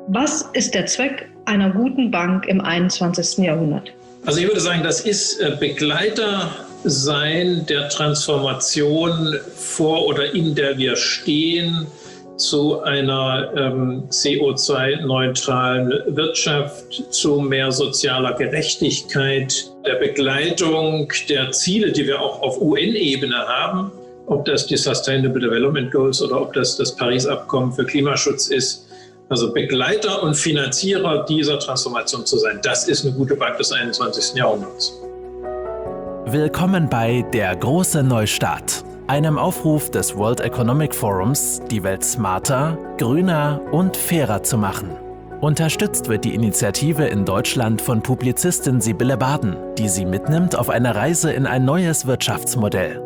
Was ist der Zweck einer guten Bank im 21. Jahrhundert? Also ich würde sagen, das ist Begleiter sein der Transformation vor oder in der wir stehen zu einer CO2-neutralen Wirtschaft, zu mehr sozialer Gerechtigkeit, der Begleitung der Ziele, die wir auch auf UN-Ebene haben, ob das die Sustainable Development Goals oder ob das das Paris-Abkommen für Klimaschutz ist. Also Begleiter und Finanzierer dieser Transformation zu sein, das ist eine gute Bank des 21. Jahrhunderts. Willkommen bei Der große Neustart, einem Aufruf des World Economic Forums, die Welt smarter, grüner und fairer zu machen. Unterstützt wird die Initiative in Deutschland von Publizistin Sibylle Baden, die sie mitnimmt auf eine Reise in ein neues Wirtschaftsmodell.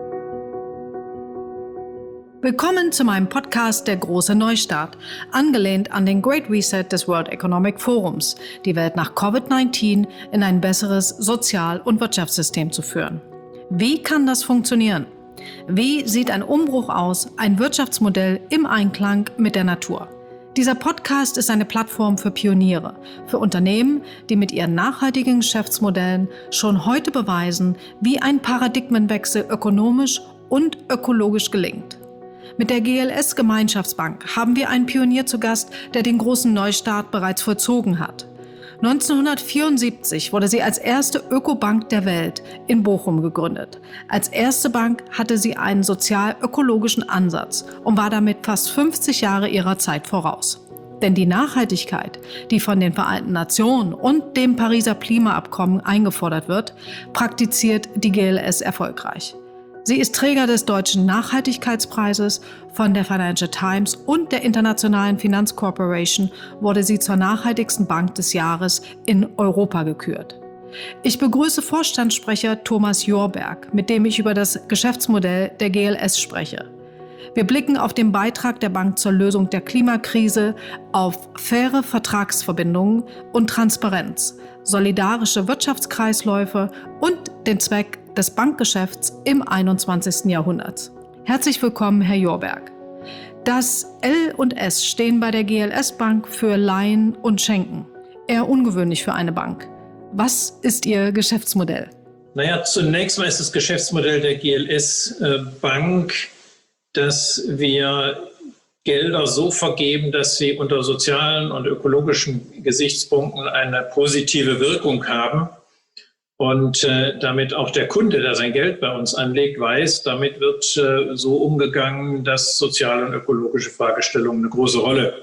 Willkommen zu meinem Podcast Der große Neustart, angelehnt an den Great Reset des World Economic Forums, die Welt nach Covid-19 in ein besseres Sozial- und Wirtschaftssystem zu führen. Wie kann das funktionieren? Wie sieht ein Umbruch aus, ein Wirtschaftsmodell im Einklang mit der Natur? Dieser Podcast ist eine Plattform für Pioniere, für Unternehmen, die mit ihren nachhaltigen Geschäftsmodellen schon heute beweisen, wie ein Paradigmenwechsel ökonomisch und ökologisch gelingt. Mit der GLS Gemeinschaftsbank haben wir einen Pionier zu Gast, der den großen Neustart bereits vollzogen hat. 1974 wurde sie als erste Ökobank der Welt in Bochum gegründet. Als erste Bank hatte sie einen sozial-ökologischen Ansatz und war damit fast 50 Jahre ihrer Zeit voraus. Denn die Nachhaltigkeit, die von den Vereinten Nationen und dem Pariser Klimaabkommen eingefordert wird, praktiziert die GLS erfolgreich. Sie ist Träger des Deutschen Nachhaltigkeitspreises. Von der Financial Times und der Internationalen Finanzcorporation wurde sie zur nachhaltigsten Bank des Jahres in Europa gekürt. Ich begrüße Vorstandssprecher Thomas Jorberg, mit dem ich über das Geschäftsmodell der GLS spreche. Wir blicken auf den Beitrag der Bank zur Lösung der Klimakrise, auf faire Vertragsverbindungen und Transparenz, solidarische Wirtschaftskreisläufe und den Zweck des Bankgeschäfts im 21. Jahrhundert. Herzlich willkommen, Herr Jorberg. Das L und S stehen bei der GLS Bank für Leihen und Schenken. Eher ungewöhnlich für eine Bank. Was ist Ihr Geschäftsmodell? Naja, zunächst mal ist das Geschäftsmodell der GLS Bank, dass wir Gelder so vergeben, dass sie unter sozialen und ökologischen Gesichtspunkten eine positive Wirkung haben. Und damit auch der Kunde, der sein Geld bei uns anlegt, weiß, damit wird so umgegangen, dass soziale und ökologische Fragestellungen eine große Rolle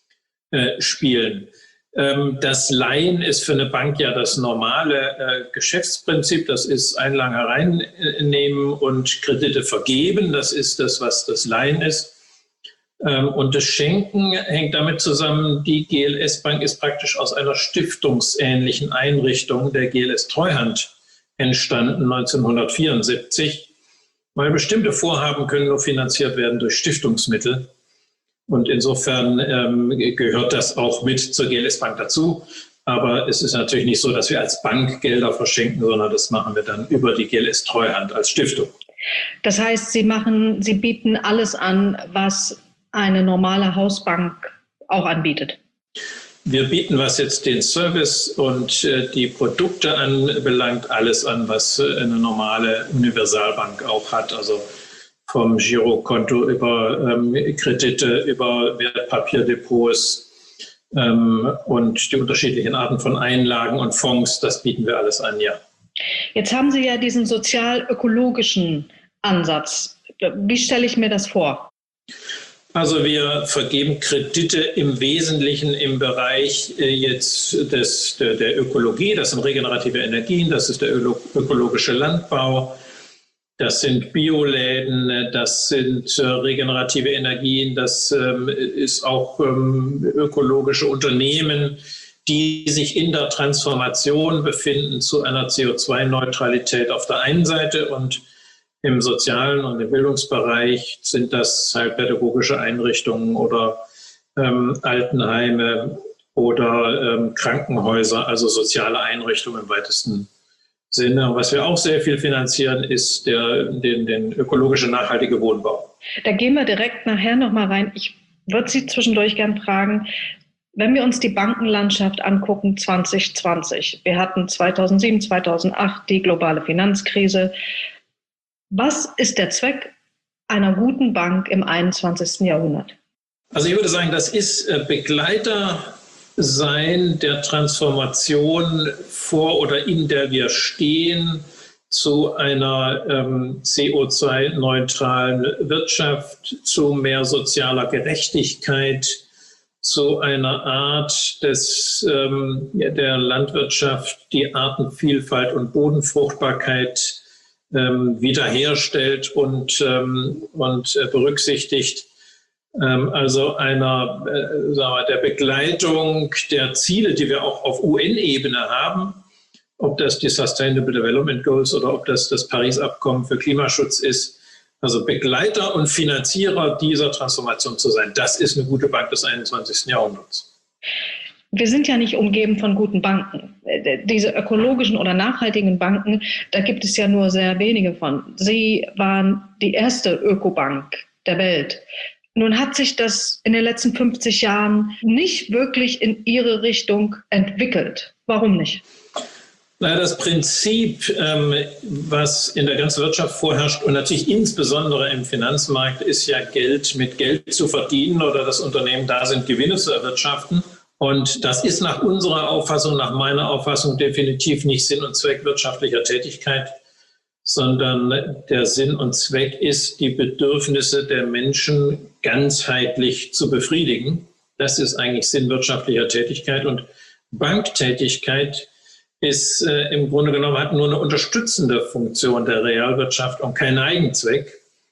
spielen. Das Leihen ist für eine Bank ja das normale Geschäftsprinzip. Das ist Einlagen hereinnehmen und Kredite vergeben. Das ist das, was das Leihen ist. Und das Schenken hängt damit zusammen, die GLS Bank ist praktisch aus einer stiftungsähnlichen Einrichtung der GLS Treuhand entstanden 1974, weil bestimmte Vorhaben können nur finanziert werden durch Stiftungsmittel. Und insofern gehört das auch mit zur GLS Bank dazu. Aber es ist natürlich nicht so, dass wir als Bank Gelder verschenken, sondern das machen wir dann über die GLS Treuhand als Stiftung. Das heißt, Sie bieten alles an, was eine normale Hausbank auch anbietet. Wir bieten, was jetzt den Service und die Produkte anbelangt, alles an, was eine normale Universalbank auch hat. Also vom Girokonto über Kredite, über Wertpapierdepots und die unterschiedlichen Arten von Einlagen und Fonds, das bieten wir alles an, ja. Jetzt haben Sie ja diesen sozial-ökologischen Ansatz. Wie stelle ich mir das vor? Also wir vergeben Kredite im Wesentlichen im Bereich jetzt der Ökologie. Das sind regenerative Energien, das ist der ökologische Landbau, das sind Bioläden, das sind regenerative Energien, das ist auch ökologische Unternehmen, die sich in der Transformation befinden zu einer CO2-Neutralität auf der einen Seite und im sozialen und im Bildungsbereich sind das halt pädagogische Einrichtungen oder Altenheime oder Krankenhäuser, also soziale Einrichtungen im weitesten Sinne. Was wir auch sehr viel finanzieren, ist den ökologische nachhaltige Wohnbau. Da gehen wir direkt nachher nochmal rein. Ich würde Sie zwischendurch gern fragen, Wenn wir uns die Bankenlandschaft angucken, 2020, wir hatten 2007, 2008 die globale Finanzkrise. Was ist der Zweck einer guten Bank im 21. Jahrhundert? Also ich würde sagen, das ist Begleiter sein der Transformation vor oder in der wir stehen zu einer CO2-neutralen Wirtschaft, zu mehr sozialer Gerechtigkeit, zu einer Art der Landwirtschaft, die Artenvielfalt und Bodenfruchtbarkeit wiederherstellt und berücksichtigt. Also der Begleitung der Ziele, die wir auch auf UN-Ebene haben, ob das die Sustainable Development Goals oder ob das das Paris-Abkommen für Klimaschutz ist. Also Begleiter und Finanzierer dieser Transformation zu sein, das ist eine gute Bank des 21. Jahrhunderts. Wir sind ja nicht umgeben von guten Banken. Diese ökologischen oder nachhaltigen Banken, da gibt es ja nur sehr wenige von. Sie waren die erste Ökobank der Welt. Nun hat sich das in den letzten 50 Jahren nicht wirklich in Ihre Richtung entwickelt. Warum nicht? Naja, das Prinzip, was in der ganzen Wirtschaft vorherrscht und natürlich insbesondere im Finanzmarkt, ist ja Geld mit Geld zu verdienen oder das Unternehmen da sind, Gewinne zu erwirtschaften. Und das ist nach unserer Auffassung, nach meiner Auffassung definitiv nicht Sinn und Zweck wirtschaftlicher Tätigkeit, sondern der Sinn und Zweck ist, die Bedürfnisse der Menschen ganzheitlich zu befriedigen. Das ist eigentlich Sinn wirtschaftlicher Tätigkeit. Und Banktätigkeit ist im Grunde genommen hat nur eine unterstützende Funktion der Realwirtschaft und kein Eigenzweck.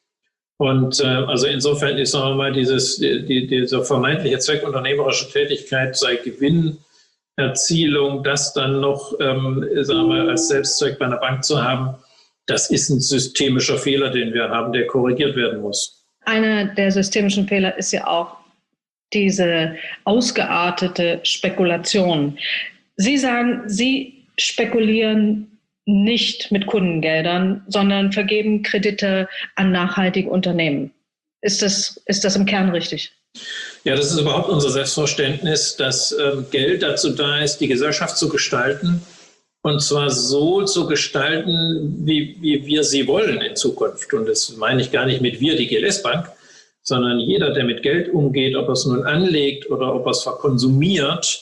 Und also insofern ist, sagen wir mal, diese vermeintliche zweckunternehmerische Tätigkeit sei Gewinnerzielung, das dann noch sagen wir mal, als Selbstzweck bei einer Bank zu haben, das ist ein systemischer Fehler, den wir haben, der korrigiert werden muss. Einer der systemischen Fehler ist ja auch diese ausgeartete Spekulation. Sie sagen, Sie spekulieren nicht mit Kundengeldern, sondern vergeben Kredite an nachhaltige Unternehmen. Ist das im Kern richtig? Ja, das ist überhaupt unser Selbstverständnis, dass Geld dazu da ist, die Gesellschaft zu gestalten. Und zwar so zu gestalten, wie wir sie wollen in Zukunft. Und das meine ich gar nicht mit wir, die GLS Bank, sondern jeder, der mit Geld umgeht, ob er es nun anlegt oder ob er es verkonsumiert,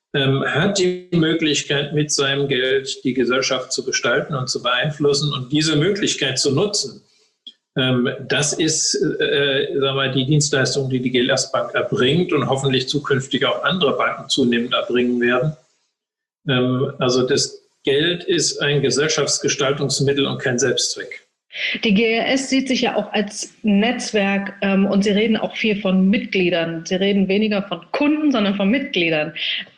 hat die Möglichkeit, mit seinem Geld die Gesellschaft zu gestalten und zu beeinflussen und diese Möglichkeit zu nutzen. Das ist sagen wir mal, die Dienstleistung, die die GLS Bank erbringt und hoffentlich zukünftig auch andere Banken zunehmend erbringen werden. Also das Geld ist ein Gesellschaftsgestaltungsmittel und kein Selbstzweck. Die GLS sieht sich ja auch als Netzwerk und Sie reden auch viel von Mitgliedern. Sie reden weniger von Kunden, sondern von Mitgliedern.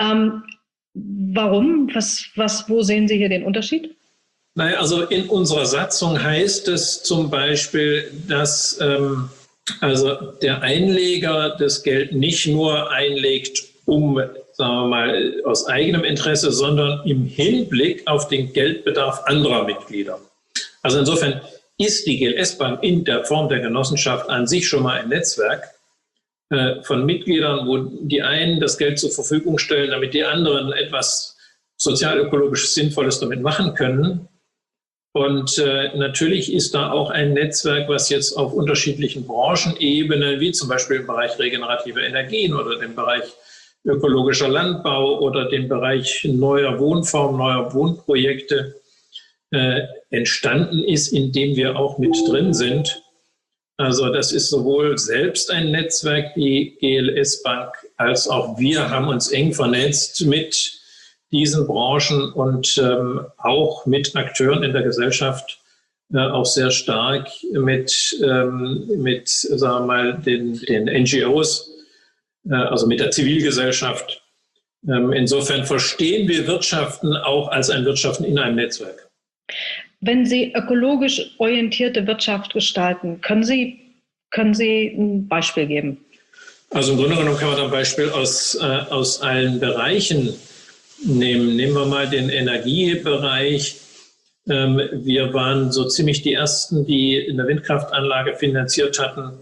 Warum? Wo sehen Sie hier den Unterschied? Naja, also in unserer Satzung heißt es zum Beispiel, dass also der Einleger das Geld nicht nur einlegt, um, sagen wir mal, aus eigenem Interesse, sondern im Hinblick auf den Geldbedarf anderer Mitglieder. Also insofern ist die GLS Bank in der Form der Genossenschaft an sich schon mal ein Netzwerk von Mitgliedern, wo die einen das Geld zur Verfügung stellen, damit die anderen etwas sozialökologisch Sinnvolles damit machen können. Und natürlich ist da auch ein Netzwerk, was jetzt auf unterschiedlichen Branchenebenen, wie zum Beispiel im Bereich regenerative Energien oder dem Bereich ökologischer Landbau oder dem Bereich neuer Wohnformen, neuer Wohnprojekte entstanden ist, in dem wir auch mit drin sind. Also das ist sowohl selbst ein Netzwerk, die GLS Bank, als auch wir haben uns eng vernetzt mit diesen Branchen und auch mit Akteuren in der Gesellschaft, auch sehr stark mit sagen wir mal, den NGOs, also mit der Zivilgesellschaft. Insofern verstehen wir Wirtschaften auch als ein Wirtschaften in einem Netzwerk. Wenn Sie ökologisch orientierte Wirtschaft gestalten, können Sie ein Beispiel geben? Also im Grunde genommen kann man da ein Beispiel aus allen Bereichen nehmen. Nehmen wir mal den Energiebereich. Wir waren so ziemlich die Ersten, die eine Windkraftanlage finanziert hatten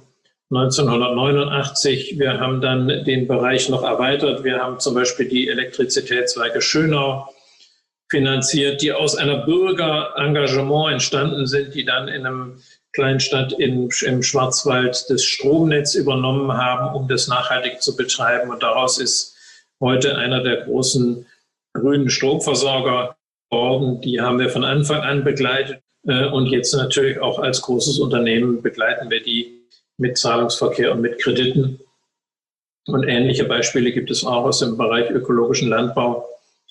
1989. Wir haben dann den Bereich noch erweitert. Wir haben zum Beispiel die Elektrizitätswerke Schönau finanziert, die aus einer Bürgerengagement entstanden sind, die dann in einem kleinen Stadt im Schwarzwald das Stromnetz übernommen haben, um das nachhaltig zu betreiben. Und daraus ist heute einer der großen grünen Stromversorger geworden. Die haben wir von Anfang an begleitet. Und jetzt natürlich auch als großes Unternehmen begleiten wir die mit Zahlungsverkehr und mit Krediten. Und ähnliche Beispiele gibt es auch aus dem Bereich ökologischen Landbau,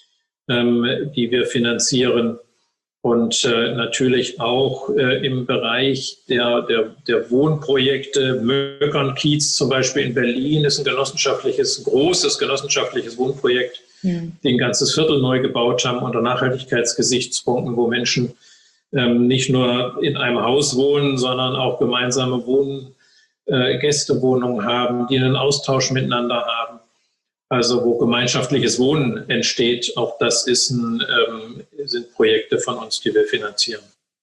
die wir finanzieren. Und natürlich auch im Bereich der Wohnprojekte. Möckern-Kiez zum Beispiel in Berlin ist ein großes genossenschaftliches Wohnprojekt, die ein ganzes Viertel neu gebaut haben unter Nachhaltigkeitsgesichtspunkten, wo Menschen nicht nur in einem Haus wohnen, sondern auch gemeinsame Gästewohnungen haben, die einen Austausch miteinander haben. Also wo gemeinschaftliches Wohnen entsteht, auch das sind Projekte von uns, die wir finanzieren.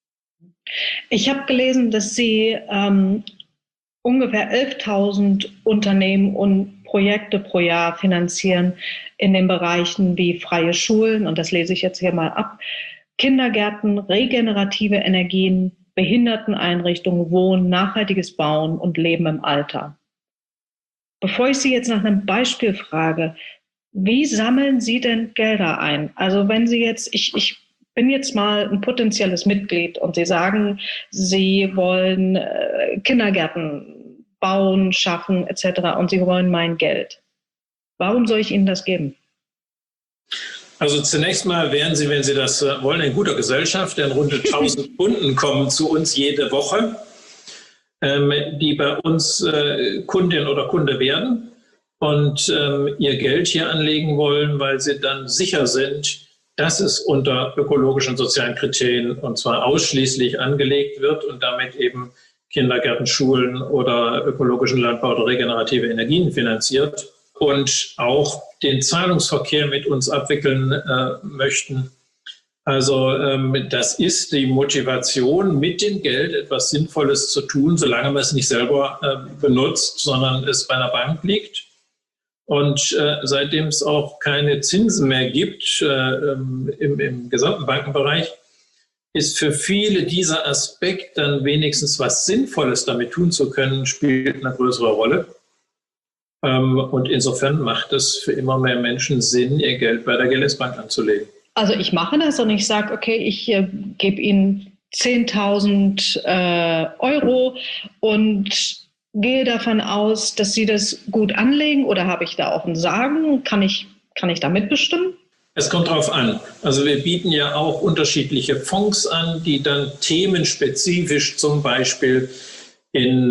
Ich habe gelesen, dass Sie ungefähr 11.000 Unternehmen und Projekte pro Jahr finanzieren in den Bereichen wie freie Schulen, und das lese ich jetzt hier mal ab, Kindergärten, regenerative Energien, Behinderteneinrichtungen, Wohnen, nachhaltiges Bauen und Leben im Alter. Bevor ich Sie jetzt nach einem Beispiel frage, wie sammeln Sie denn Gelder ein? Also wenn Sie jetzt, ich bin jetzt mal ein potenzielles Mitglied und Sie sagen, Sie wollen Kindergärten bauen, schaffen etc. und Sie wollen mein Geld. Warum soll ich Ihnen das geben? Also zunächst mal wären Sie, wenn Sie das wollen, in guter Gesellschaft, denn rund 1000 Kunden kommen zu uns jede Woche, die bei uns Kundin oder Kunde werden und ihr Geld hier anlegen wollen, weil sie dann sicher sind, dass es unter ökologischen und sozialen Kriterien und zwar ausschließlich angelegt wird und damit eben Kindergärten, Schulen oder ökologischen Landbau oder regenerative Energien finanziert und auch den Zahlungsverkehr mit uns abwickeln möchten. Also das ist die Motivation, mit dem Geld etwas Sinnvolles zu tun, solange man es nicht selber benutzt, sondern es bei einer Bank liegt. Und seitdem es auch keine Zinsen mehr gibt im gesamten Bankenbereich, ist für viele dieser Aspekt, dann wenigstens was Sinnvolles damit tun zu können, spielt eine größere Rolle. Und insofern macht es für immer mehr Menschen Sinn, ihr Geld bei der GLS-Bank anzulegen. Also ich mache das und ich sage, okay, ich gebe Ihnen 10.000 Euro und gehe davon aus, dass Sie das gut anlegen, oder habe ich da auch ein Sagen? Kann ich da mitbestimmen? Es kommt darauf an. Also wir bieten ja auch unterschiedliche Fonds an, die dann themenspezifisch zum Beispiel in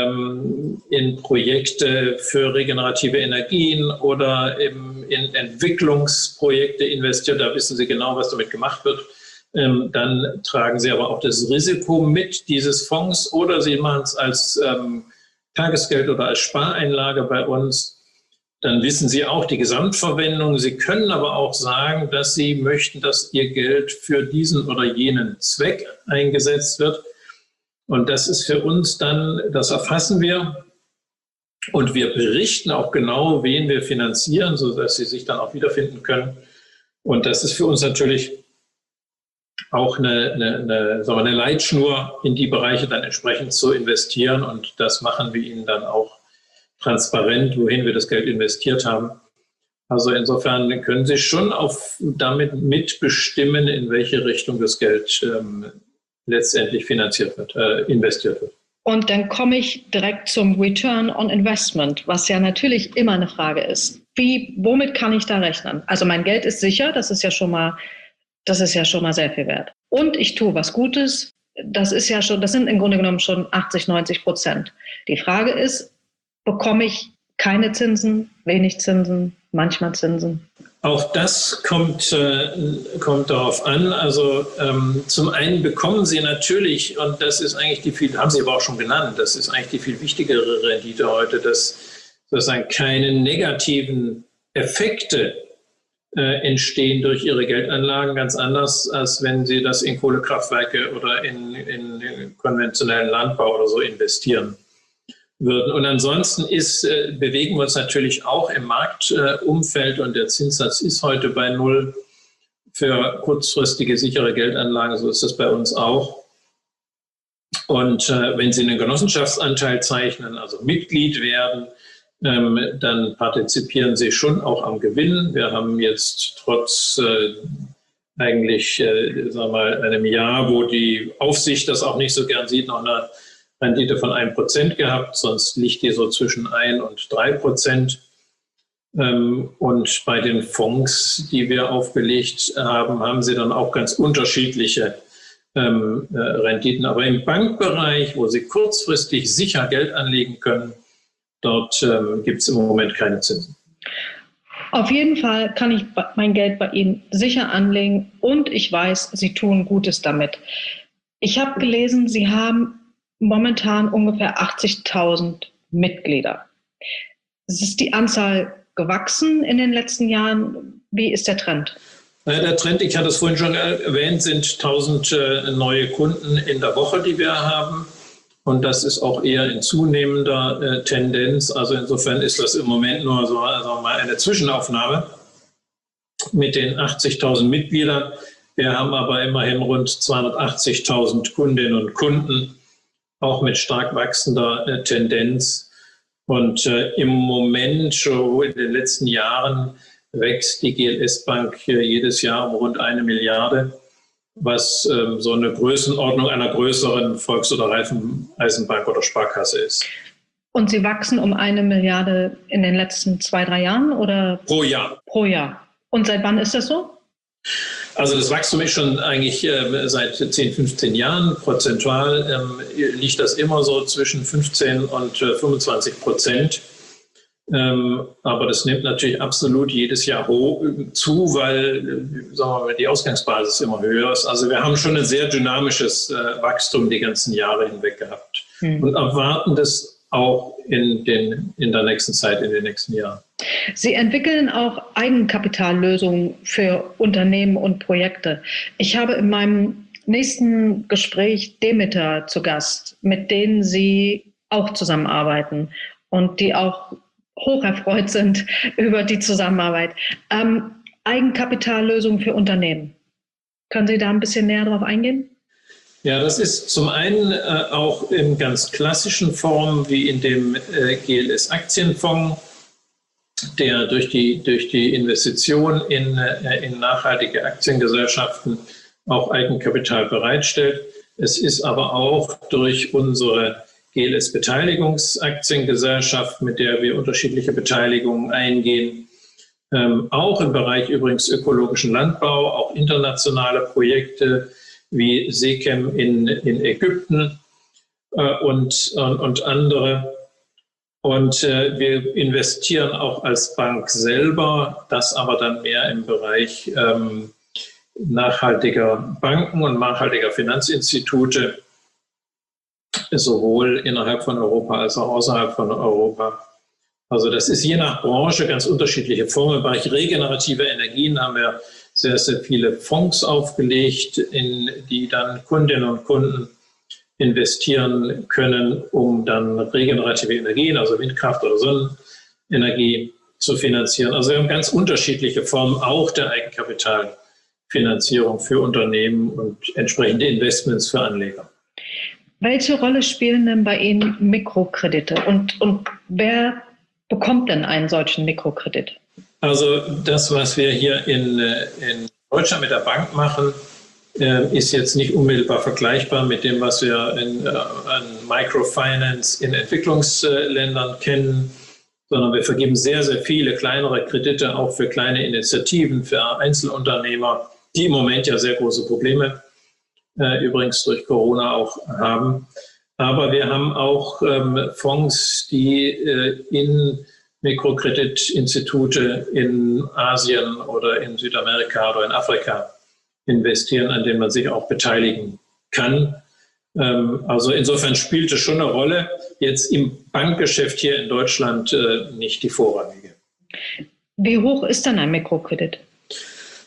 Projekte für regenerative Energien oder in Entwicklungsprojekte investieren. Da wissen Sie genau, was damit gemacht wird. Dann tragen Sie aber auch das Risiko mit dieses Fonds oder Sie machen es als Tagesgeld oder als Spareinlage bei uns. Dann wissen Sie auch die Gesamtverwendung. Sie können aber auch sagen, dass Sie möchten, dass Ihr Geld für diesen oder jenen Zweck eingesetzt wird. Und das ist für uns dann, das erfassen wir und wir berichten auch genau, wen wir finanzieren, sodass Sie sich dann auch wiederfinden können. Und das ist für uns natürlich auch eine Leitschnur, in die Bereiche dann entsprechend zu investieren. Und das machen wir Ihnen dann auch transparent, wohin wir das Geld investiert haben. Also insofern können Sie schon damit mitbestimmen, in welche Richtung das Geld letztendlich investiert wird. Und dann komme ich direkt zum Return on Investment, was ja natürlich immer eine Frage ist. Womit kann ich da rechnen? Also mein Geld ist sicher, das ist ja schon mal sehr viel wert. Und ich tue was Gutes, das sind im Grunde genommen schon 80-90%. Die Frage ist, bekomme ich keine Zinsen, wenig Zinsen, manchmal Zinsen? Auch das kommt darauf an. Also zum einen bekommen Sie natürlich, und das ist eigentlich haben Sie aber auch schon genannt, das ist eigentlich die viel wichtigere Rendite heute, dass sozusagen keine negativen Effekte entstehen durch Ihre Geldanlagen, ganz anders, als wenn Sie das in Kohlekraftwerke oder in konventionellen Landbau oder so investieren. würden. Und ansonsten bewegen wir uns natürlich auch im Marktumfeld und der Zinssatz ist heute bei 0 für kurzfristige sichere Geldanlagen. So ist das bei uns auch. Und wenn Sie einen Genossenschaftsanteil zeichnen, also Mitglied werden, dann partizipieren Sie schon auch am Gewinn. Wir haben jetzt trotz sagen wir mal, einem Jahr, wo die Aufsicht das auch nicht so gern sieht, noch eine Rendite von 1% gehabt. Sonst liegt die so zwischen 1 und 3%. Und bei den Fonds, die wir aufgelegt haben, haben sie dann auch ganz unterschiedliche Renditen. Aber im Bankbereich, wo Sie kurzfristig sicher Geld anlegen können, dort gibt es im Moment keine Zinsen. Auf jeden Fall kann ich mein Geld bei Ihnen sicher anlegen und ich weiß, Sie tun Gutes damit. Ich habe gelesen, Sie haben momentan ungefähr 80.000 Mitglieder. Es ist die Anzahl gewachsen in den letzten Jahren. Wie ist der Trend? Der Trend, ich hatte es vorhin schon erwähnt, sind 1.000 neue Kunden in der Woche, die wir haben. Und das ist auch eher in zunehmender Tendenz. Also insofern ist das im Moment nur so also mal eine Zwischenaufnahme mit den 80.000 Mitgliedern. Wir haben aber immerhin rund 280.000 Kundinnen und Kunden, auch mit stark wachsender Tendenz. Und im Moment, schon in den letzten Jahren, wächst die GLS Bank jedes Jahr um rund 1 Milliarde. Was so eine Größenordnung einer größeren Volks- oder Raiffeisenbank oder Sparkasse ist. Und Sie wachsen um 1 Milliarde in den letzten 2-3 Jahren? Oder? Pro Jahr. Pro Jahr. Und seit wann ist das so? Also das Wachstum ist schon eigentlich seit 10, 15 Jahren. Prozentual liegt das immer so zwischen 15 und 25%. Aber das nimmt natürlich absolut jedes Jahr zu, weil sagen wir mal, die Ausgangsbasis immer höher ist. Also wir haben schon ein sehr dynamisches Wachstum die ganzen Jahre hinweg gehabt und erwarten das auch in der nächsten Zeit, in den nächsten Jahren. Sie entwickeln auch Eigenkapitallösungen für Unternehmen und Projekte. Ich habe in meinem nächsten Gespräch Demeter zu Gast, mit denen Sie auch zusammenarbeiten und die auch hocherfreut sind über die Zusammenarbeit. Eigenkapitallösungen für Unternehmen. Können Sie da ein bisschen näher drauf eingehen? Ja, das ist zum einen auch in ganz klassischen Formen wie in dem GLS Aktienfonds, der durch die Investition in nachhaltige Aktiengesellschaften auch Eigenkapital bereitstellt. Es ist aber auch durch unsere GLS Beteiligungsaktiengesellschaft, mit der wir unterschiedliche Beteiligungen eingehen, auch im Bereich übrigens ökologischen Landbau, auch internationale Projekte wie SECAM in Ägypten und andere. Und wir investieren auch als Bank selber, das aber dann mehr im Bereich nachhaltiger Banken und nachhaltiger Finanzinstitute, sowohl innerhalb von Europa als auch außerhalb von Europa. Also das ist je nach Branche ganz unterschiedliche Formen. Im Bereich regenerative Energien haben wir sehr, sehr viele Fonds aufgelegt, in die dann Kundinnen und Kunden investieren können, um dann regenerative Energien, also Windkraft oder Sonnenenergie zu finanzieren. Also wir haben ganz unterschiedliche Formen auch der Eigenkapitalfinanzierung für Unternehmen und entsprechende Investments für Anleger. Welche Rolle spielen denn bei Ihnen Mikrokredite und wer bekommt denn einen solchen Mikrokredit? Also das, was wir hier in Deutschland mit der Bank machen, ist jetzt nicht unmittelbar vergleichbar mit dem, was wir an Microfinance in Entwicklungsländern kennen, sondern wir vergeben sehr, sehr viele kleinere Kredite auch für kleine Initiativen, für Einzelunternehmer, die im Moment ja sehr große Probleme übrigens durch Corona auch haben. Aber wir haben auch Fonds, die in Mikrokreditinstitute in Asien oder in Südamerika oder in Afrika investieren, an denen man sich auch beteiligen kann. Also insofern spielt es schon eine Rolle. Jetzt im Bankgeschäft hier in Deutschland nicht die vorrangige. Wie hoch ist dann ein Mikrokredit?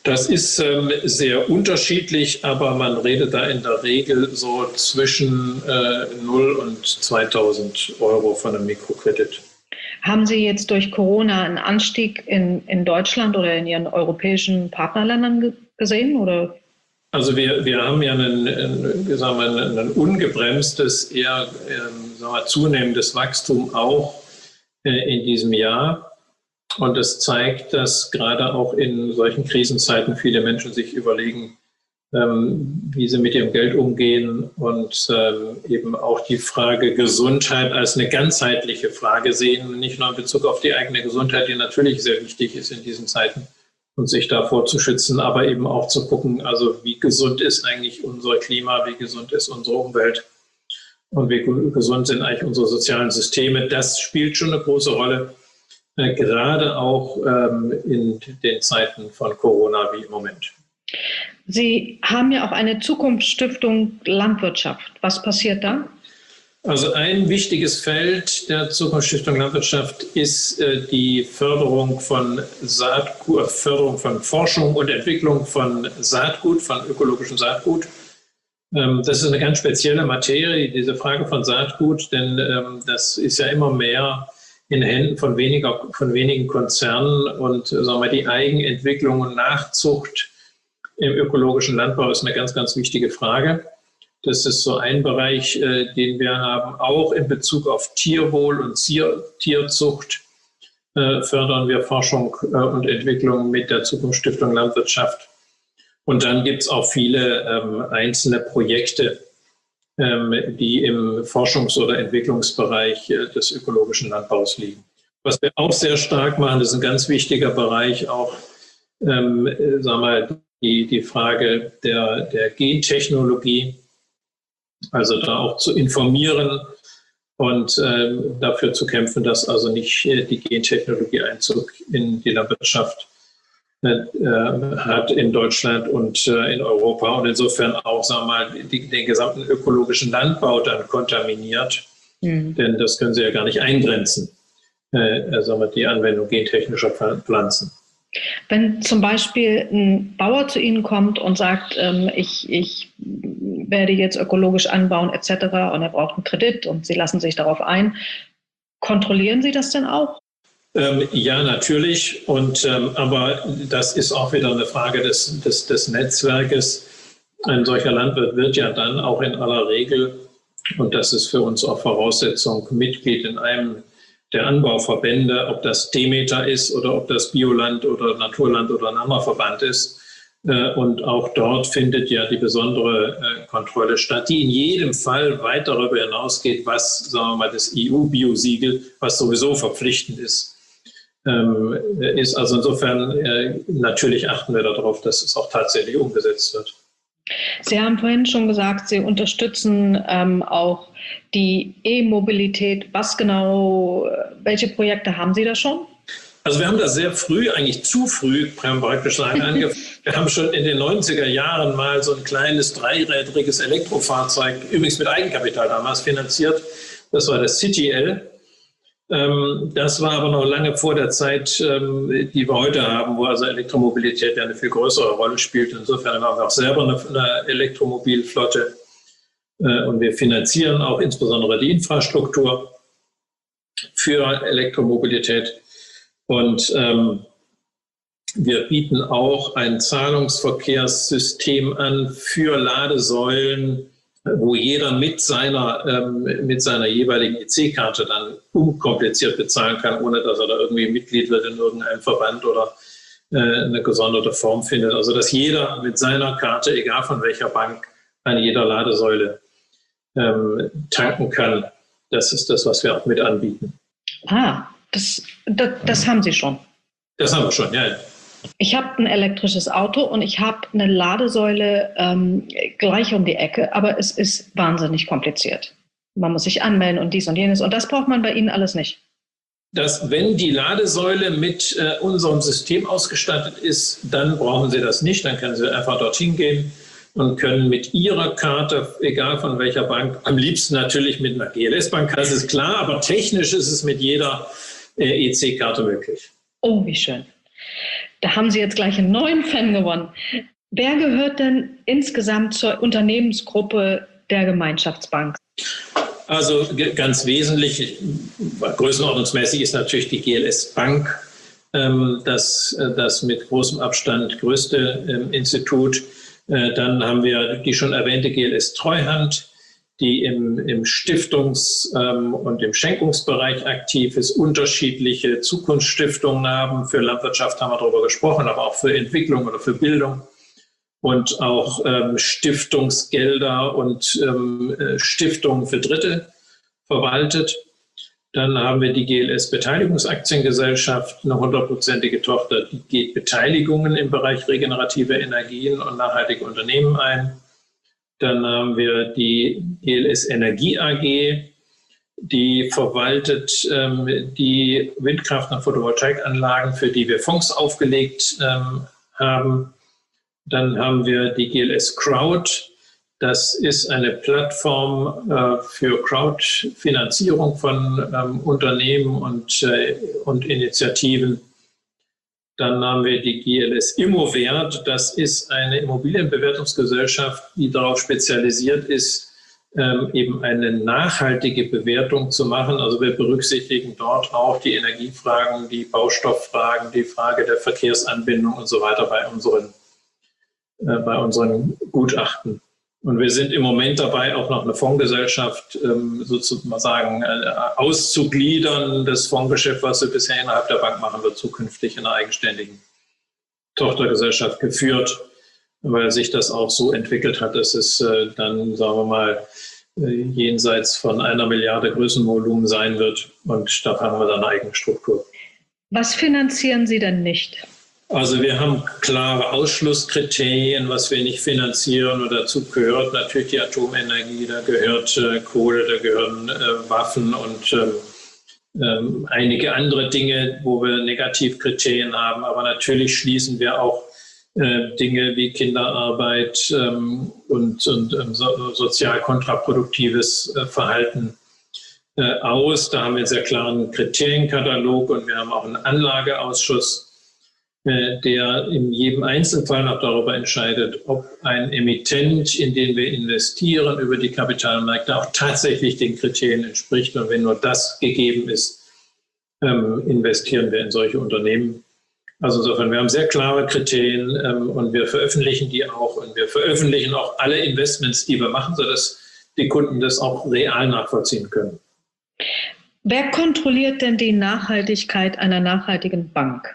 Das ist sehr unterschiedlich, aber man redet da in der Regel so zwischen 0 und 2.000 Euro von einem Mikrokredit. Haben Sie jetzt durch Corona einen Anstieg in Deutschland oder in Ihren europäischen Partnerländern gesehen? Oder? Also wir haben ja ein ungebremstes, eher zunehmendes Wachstum auch in diesem Jahr. Und es zeigt, dass gerade auch in solchen Krisenzeiten viele Menschen sich überlegen, wie sie mit ihrem Geld umgehen und eben auch die Frage Gesundheit als eine ganzheitliche Frage sehen, nicht nur in Bezug auf die eigene Gesundheit, die natürlich sehr wichtig ist in diesen Zeiten und sich davor zu schützen, aber eben auch zu gucken, also wie gesund ist eigentlich unser Klima, wie gesund ist unsere Umwelt und wie gesund sind eigentlich unsere sozialen Systeme. Das spielt schon eine große Rolle. Gerade auch in den Zeiten von Corona wie im Moment. Sie haben ja auch eine Zukunftsstiftung Landwirtschaft. Was passiert da? Also ein wichtiges Feld der Zukunftsstiftung Landwirtschaft ist die Förderung von Saatgut, Förderung von Forschung und Entwicklung von Saatgut, von ökologischem Saatgut. Das ist eine ganz spezielle Materie, diese Frage von Saatgut, denn das ist ja immer mehr in Händen von wenigen Konzernen und die Eigenentwicklung und Nachzucht im ökologischen Landbau ist eine ganz, ganz wichtige Frage. Das ist so ein Bereich, den wir haben. Auch in Bezug auf Tierwohl und Tierzucht fördern wir Forschung und Entwicklung mit der Zukunftsstiftung Landwirtschaft. Und dann gibt es auch viele einzelne Projekte, die im Forschungs- oder Entwicklungsbereich des ökologischen Landbaus liegen. Was wir auch sehr stark machen, das ist ein ganz wichtiger Bereich, auch die Frage der Gentechnologie, also da auch zu informieren und dafür zu kämpfen, dass also nicht die Gentechnologie Einzug in die Landwirtschaft hat in Deutschland und in Europa und insofern auch den gesamten ökologischen Landbau dann kontaminiert, denn das können Sie ja gar nicht eingrenzen, die Anwendung gentechnischer Pflanzen. Wenn zum Beispiel ein Bauer zu Ihnen kommt und sagt, ich werde jetzt ökologisch anbauen etc. und er braucht einen Kredit und Sie lassen sich darauf ein, kontrollieren Sie das denn auch? Ja, natürlich. Aber das ist auch wieder eine Frage des Netzwerkes. Ein solcher Landwirt wird ja dann auch in aller Regel, und das ist für uns auch Voraussetzung, Mitglied in einem der Anbauverbände, ob das Demeter ist oder ob das Bioland oder Naturland oder ein anderer Verband ist. Und auch dort findet ja die besondere Kontrolle statt, die in jedem Fall weit darüber hinausgeht, was, das EU-Biosiegel, was sowieso verpflichtend ist. Also insofern natürlich achten wir darauf, dass es auch tatsächlich umgesetzt wird. Sie haben vorhin schon gesagt, Sie unterstützen auch die E-Mobilität. Was genau, welche Projekte haben Sie da schon? Also wir haben da sehr früh, eigentlich zu früh, praktisch sagen, angefangen. Wir haben schon in den 90er Jahren mal so ein kleines dreirädriges Elektrofahrzeug, übrigens mit Eigenkapital damals finanziert. Das war das CityL. Das war aber noch lange vor der Zeit, die wir heute haben, wo also Elektromobilität ja eine viel größere Rolle spielt. Insofern haben wir auch selber eine Elektromobilflotte und wir finanzieren auch insbesondere die Infrastruktur für Elektromobilität. Und wir bieten auch ein Zahlungsverkehrssystem an für Ladesäulen, wo jeder mit seiner jeweiligen EC-Karte dann unkompliziert bezahlen kann, ohne dass er da irgendwie Mitglied wird in irgendeinem Verband oder eine gesonderte Form findet. Also dass jeder mit seiner Karte, egal von welcher Bank, an jeder Ladesäule tanken kann. Das ist das, was wir auch mit anbieten. Das haben Sie schon. Das haben wir schon, ja. Ich habe ein elektrisches Auto und ich habe eine Ladesäule gleich um die Ecke, aber es ist wahnsinnig kompliziert. Man muss sich anmelden und dies und jenes und das braucht man bei Ihnen alles nicht. Wenn die Ladesäule mit unserem System ausgestattet ist, dann brauchen Sie das nicht. Dann können Sie einfach dorthin gehen und können mit Ihrer Karte, egal von welcher Bank, am liebsten natürlich mit einer GLS-Bank, das ist klar, aber technisch ist es mit jeder EC-Karte möglich. Oh, wie schön. Da haben Sie jetzt gleich einen neuen Fan gewonnen. Wer gehört denn insgesamt zur Unternehmensgruppe der Gemeinschaftsbank? Also ganz wesentlich, größenordnungsmäßig ist natürlich die GLS Bank, das mit großem Abstand größte Institut. Dann haben wir die schon erwähnte GLS Treuhand, die im Stiftungs- und im Schenkungsbereich aktiv ist, unterschiedliche Zukunftsstiftungen haben. Für Landwirtschaft haben wir darüber gesprochen, aber auch für Entwicklung oder für Bildung. Und auch Stiftungsgelder und Stiftungen für Dritte verwaltet. Dann haben wir die GLS Beteiligungsaktiengesellschaft, eine 100%ige Tochter, die geht Beteiligungen im Bereich regenerative Energien und nachhaltige Unternehmen ein. Dann haben wir die GLS Energie AG, die verwaltet die Windkraft- und Photovoltaikanlagen, für die wir Fonds aufgelegt haben. Dann haben wir die GLS Crowd. Das ist eine Plattform für Crowdfinanzierung von Unternehmen und Initiativen. Dann haben wir die GLS Immowert. Das ist eine Immobilienbewertungsgesellschaft, die darauf spezialisiert ist, eben eine nachhaltige Bewertung zu machen. Also wir berücksichtigen dort auch die Energiefragen, die Baustofffragen, die Frage der Verkehrsanbindung und so weiter bei unseren Gutachten. Und wir sind im Moment dabei, auch noch eine Fondsgesellschaft sozusagen auszugliedern. Das Fondsgeschäft, was wir bisher innerhalb der Bank machen, wird zukünftig in einer eigenständigen Tochtergesellschaft geführt, weil sich das auch so entwickelt hat, dass es dann, sagen wir mal, jenseits von 1 Milliarde Größenvolumen sein wird. Und da haben wir dann eine eigene Struktur. Was finanzieren Sie denn nicht? Also wir haben klare Ausschlusskriterien, was wir nicht finanzieren. Und dazu gehört natürlich die Atomenergie, da gehört Kohle, da gehören Waffen und einige andere Dinge, wo wir Negativkriterien haben. Aber natürlich schließen wir auch Dinge wie Kinderarbeit und sozial kontraproduktives Verhalten aus. Da haben wir einen sehr klaren Kriterienkatalog und wir haben auch einen Anlageausschuss, der in jedem Einzelfall noch darüber entscheidet, ob ein Emittent, in den wir investieren, über die Kapitalmärkte auch tatsächlich den Kriterien entspricht. Und wenn nur das gegeben ist, investieren wir in solche Unternehmen. Also insofern, wir haben sehr klare Kriterien und wir veröffentlichen die auch. Und wir veröffentlichen auch alle Investments, die wir machen, sodass die Kunden das auch real nachvollziehen können. Wer kontrolliert denn die Nachhaltigkeit einer nachhaltigen Bank?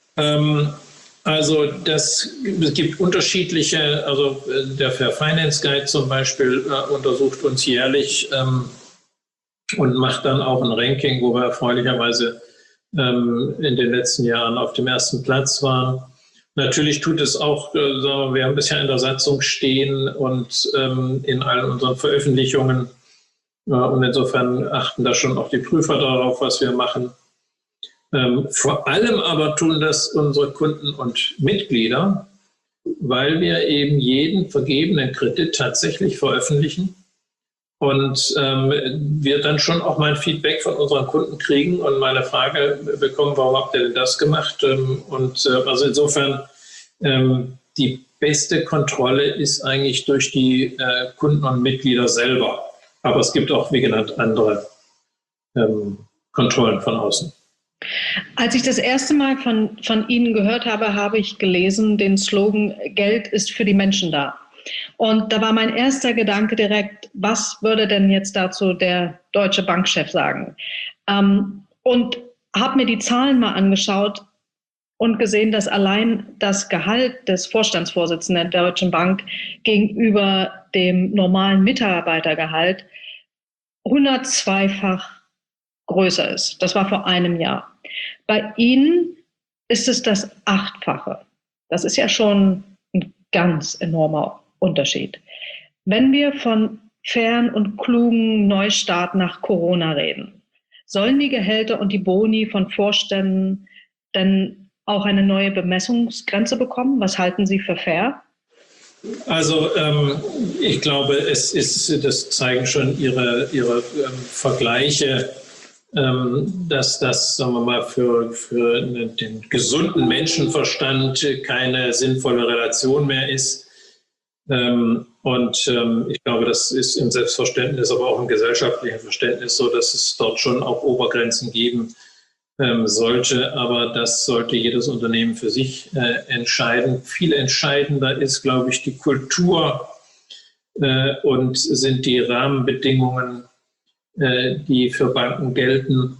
Also es gibt unterschiedliche, also der Fair Finance Guide zum Beispiel untersucht uns jährlich und macht dann auch ein Ranking, wo wir erfreulicherweise in den letzten Jahren auf dem ersten Platz waren. Natürlich tut es auch, wir haben bisher in der Satzung stehen und in allen unseren Veröffentlichungen und insofern achten da schon auch die Prüfer darauf, was wir machen. Vor allem aber tun das unsere Kunden und Mitglieder, weil wir eben jeden vergebenen Kredit tatsächlich veröffentlichen und wir dann schon auch mal ein Feedback von unseren Kunden kriegen und mal eine Frage bekommen, warum habt ihr denn das gemacht? Also insofern, die beste Kontrolle ist eigentlich durch die Kunden und Mitglieder selber. Aber es gibt auch, wie genannt, andere Kontrollen von außen. Als ich das erste Mal von Ihnen gehört habe, habe ich gelesen den Slogan, Geld ist für die Menschen da. Und da war mein erster Gedanke direkt, was würde denn jetzt dazu der deutsche Bankchef sagen? Und habe mir die Zahlen mal angeschaut und gesehen, dass allein das Gehalt des Vorstandsvorsitzenden der Deutschen Bank gegenüber dem normalen Mitarbeitergehalt 102-fach größer ist. Das war vor einem Jahr. Bei Ihnen ist es das 8-fache. Das ist ja schon ein ganz enormer Unterschied. Wenn wir von fairen und klugen Neustart nach Corona reden, sollen die Gehälter und die Boni von Vorständen denn auch eine neue Bemessungsgrenze bekommen? Was halten Sie für fair? Also ich glaube, das zeigen schon Ihre Vergleiche dass das, sagen wir mal, für den gesunden Menschenverstand keine sinnvolle Relation mehr ist. Ich glaube, das ist im Selbstverständnis, aber auch im gesellschaftlichen Verständnis so, dass es dort schon auch Obergrenzen geben sollte. Aber das sollte jedes Unternehmen für sich entscheiden. Viel entscheidender ist, glaube ich, die Kultur und sind die Rahmenbedingungen, die für Banken gelten.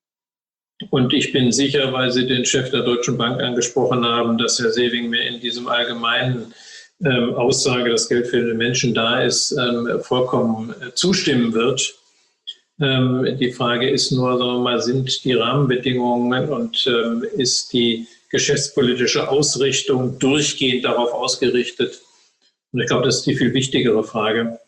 Und ich bin sicher, weil Sie den Chef der Deutschen Bank angesprochen haben, dass Herr Sewing mir in diesem allgemeinen Aussage, dass Geld für den Menschen da ist, vollkommen zustimmen wird. Die Frage ist nur, sagen wir mal, sind die Rahmenbedingungen und ist die geschäftspolitische Ausrichtung durchgehend darauf ausgerichtet? Und ich glaube, das ist die viel wichtigere Frage,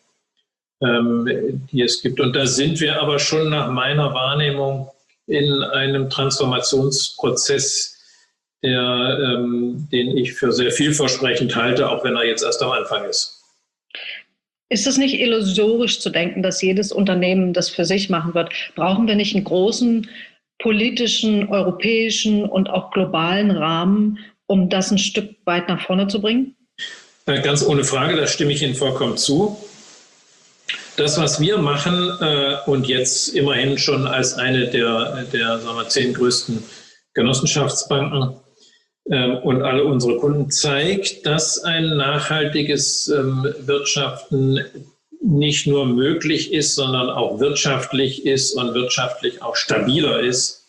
die es gibt. Und da sind wir aber schon nach meiner Wahrnehmung in einem Transformationsprozess, den ich für sehr vielversprechend halte, auch wenn er jetzt erst am Anfang ist. Ist es nicht illusorisch zu denken, dass jedes Unternehmen das für sich machen wird? Brauchen wir nicht einen großen politischen, europäischen und auch globalen Rahmen, um das ein Stück weit nach vorne zu bringen? Ganz ohne Frage, da stimme ich Ihnen vollkommen zu. Das, was wir machen und jetzt immerhin schon als eine der sagen wir, 10 größten Genossenschaftsbanken und alle unsere Kunden zeigt, dass ein nachhaltiges Wirtschaften nicht nur möglich ist, sondern auch wirtschaftlich ist und wirtschaftlich auch stabiler ist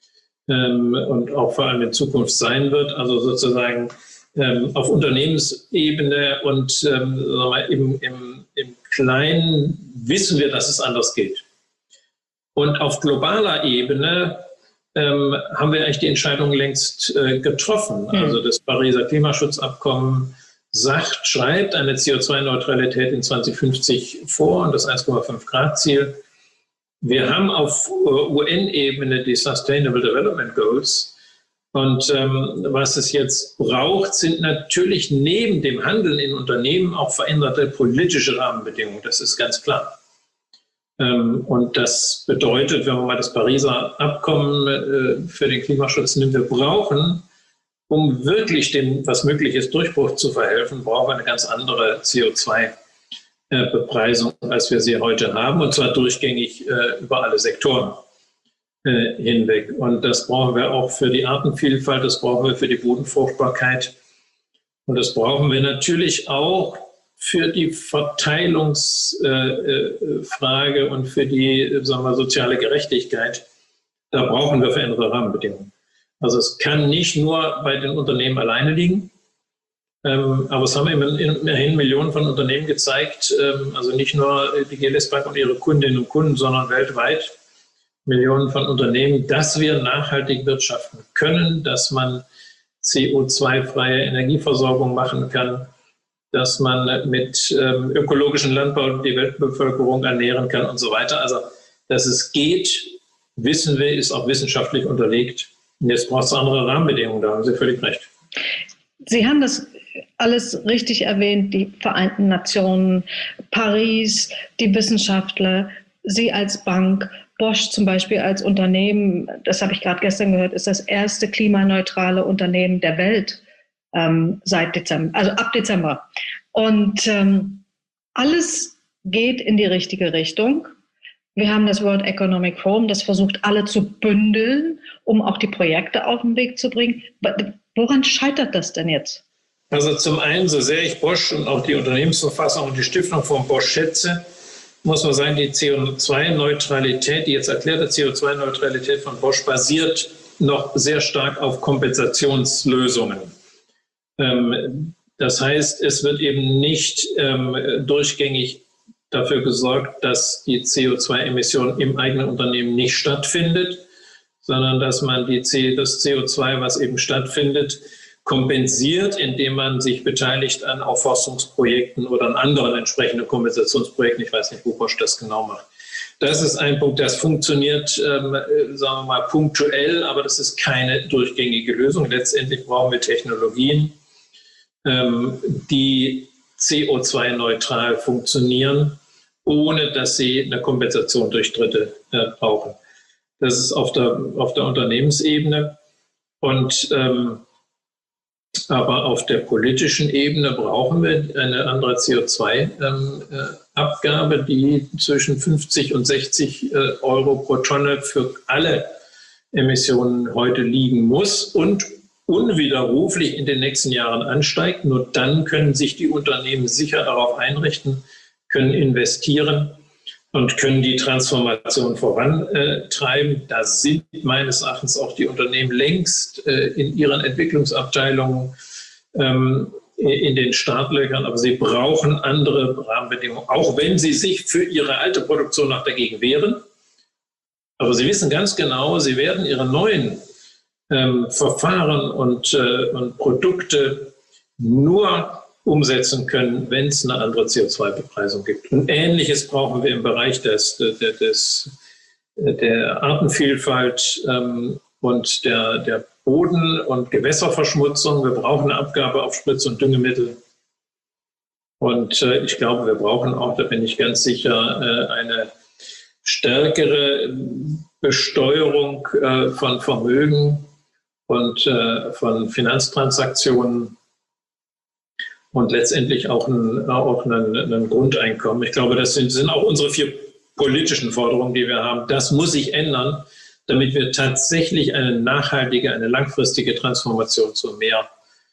und auch vor allem in Zukunft sein wird. Also sozusagen auf Unternehmensebene und sagen wir mal, im Kleinen wissen wir, dass es anders geht. Und auf globaler Ebene haben wir eigentlich die Entscheidung längst getroffen. Also das Pariser Klimaschutzabkommen schreibt eine CO2-Neutralität in 2050 vor und das 1,5-Grad-Ziel. Wir haben auf UN-Ebene die Sustainable Development Goals. Und was es jetzt braucht, sind natürlich neben dem Handeln in Unternehmen auch veränderte politische Rahmenbedingungen. Das ist ganz klar. Und das bedeutet, wenn man mal das Pariser Abkommen für den Klimaschutz nimmt, wir brauchen, um wirklich dem, was möglich ist, Durchbruch zu verhelfen, brauchen wir eine ganz andere CO2-Bepreisung, als wir sie heute haben, und zwar durchgängig über alle Sektoren hinweg. Und das brauchen wir auch für die Artenvielfalt, das brauchen wir für die Bodenfruchtbarkeit und das brauchen wir natürlich auch für die Verteilungsfrage und für die, sagen wir, soziale Gerechtigkeit. Da brauchen wir veränderte Rahmenbedingungen. Also es kann nicht nur bei den Unternehmen alleine liegen, aber es haben immerhin Millionen von Unternehmen gezeigt, also nicht nur die GLS Bank und ihre Kundinnen und Kunden, sondern weltweit Millionen von Unternehmen, dass wir nachhaltig wirtschaften können, dass man CO2-freie Energieversorgung machen kann, dass man mit ökologischen Landbau die Weltbevölkerung ernähren kann und so weiter. Also, dass es geht, wissen wir, ist auch wissenschaftlich unterlegt. Und jetzt braucht es andere Rahmenbedingungen, da haben Sie völlig recht. Sie haben das alles richtig erwähnt, die Vereinten Nationen, Paris, die Wissenschaftler, Sie als Bank, Bosch zum Beispiel als Unternehmen, das habe ich gerade gestern gehört, ist das erste klimaneutrale Unternehmen der Welt seit Dezember, also ab Dezember. Und alles geht in die richtige Richtung. Wir haben das World Economic Forum, das versucht, alle zu bündeln, um auch die Projekte auf den Weg zu bringen. Woran scheitert das denn jetzt? Also zum einen, so sehr ich Bosch und auch die Unternehmensverfassung und die Stiftung von Bosch schätze, muss man sagen, die CO2-Neutralität, die jetzt erklärte CO2-Neutralität von Bosch basiert noch sehr stark auf Kompensationslösungen. Das heißt, es wird eben nicht durchgängig dafür gesorgt, dass die CO2-Emission im eigenen Unternehmen nicht stattfindet, sondern dass man das CO2, was eben stattfindet, kompensiert, indem man sich beteiligt an Aufforstungsprojekten oder an anderen entsprechenden Kompensationsprojekten. Ich weiß nicht, wo Bosch das genau macht. Das ist ein Punkt, das funktioniert, sagen wir mal, punktuell, aber das ist keine durchgängige Lösung. Letztendlich brauchen wir Technologien, die CO2-neutral funktionieren, ohne dass sie eine Kompensation durch Dritte brauchen. Das ist auf der Unternehmensebene. Und aber auf der politischen Ebene brauchen wir eine andere CO2-Abgabe, die zwischen 50 und 60 Euro pro Tonne für alle Emissionen heute liegen muss und unwiderruflich in den nächsten Jahren ansteigt. Nur dann können sich die Unternehmen sicher darauf einrichten, können investieren und können die Transformation vorantreiben. Da sind meines Erachtens auch die Unternehmen längst in ihren Entwicklungsabteilungen in den Startlöchern, aber sie brauchen andere Rahmenbedingungen, auch wenn sie sich für ihre alte Produktion noch dagegen wehren. Aber sie wissen ganz genau, sie werden ihre neuen Verfahren und Produkte nur umsetzen können, wenn es eine andere CO2-Bepreisung gibt. Und Ähnliches brauchen wir im Bereich der Artenvielfalt und der Boden- und Gewässerverschmutzung. Wir brauchen eine Abgabe auf Spritz- und Düngemittel. Und ich glaube, wir brauchen auch, da bin ich ganz sicher, eine stärkere Besteuerung von Vermögen und von Finanztransaktionen und letztendlich auch ein Grundeinkommen. Ich glaube, das sind auch unsere 4 politischen Forderungen, die wir haben. Das muss sich ändern, damit wir tatsächlich eine nachhaltige, eine langfristige Transformation zu mehr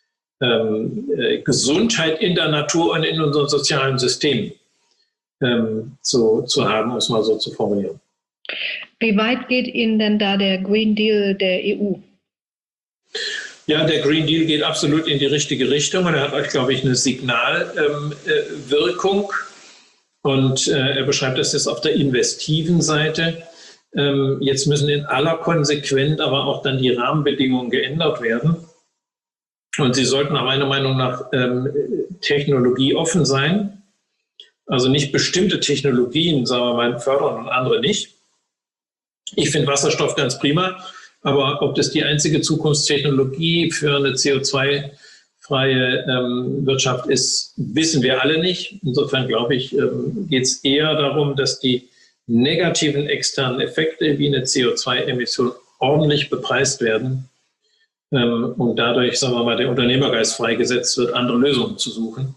Gesundheit in der Natur und in unseren sozialen Systemen zu haben, um es mal so zu formulieren. Wie weit geht Ihnen denn da der Green Deal der EU? Ja, der Green Deal geht absolut in die richtige Richtung und er hat, glaube ich, eine Signalwirkung. Und er beschreibt das jetzt auf der investiven Seite. Jetzt müssen in aller Konsequenz aber auch dann die Rahmenbedingungen geändert werden. Und sie sollten nach meiner Meinung nach technologieoffen sein. Also nicht bestimmte Technologien, sagen wir mal, fördern und andere nicht. Ich finde Wasserstoff ganz prima. Aber ob das die einzige Zukunftstechnologie für eine CO2-freie Wirtschaft ist, wissen wir alle nicht. Insofern, glaube ich, geht es eher darum, dass die negativen externen Effekte wie eine CO2-Emission ordentlich bepreist werden und dadurch, sagen wir mal, der Unternehmergeist freigesetzt wird, andere Lösungen zu suchen.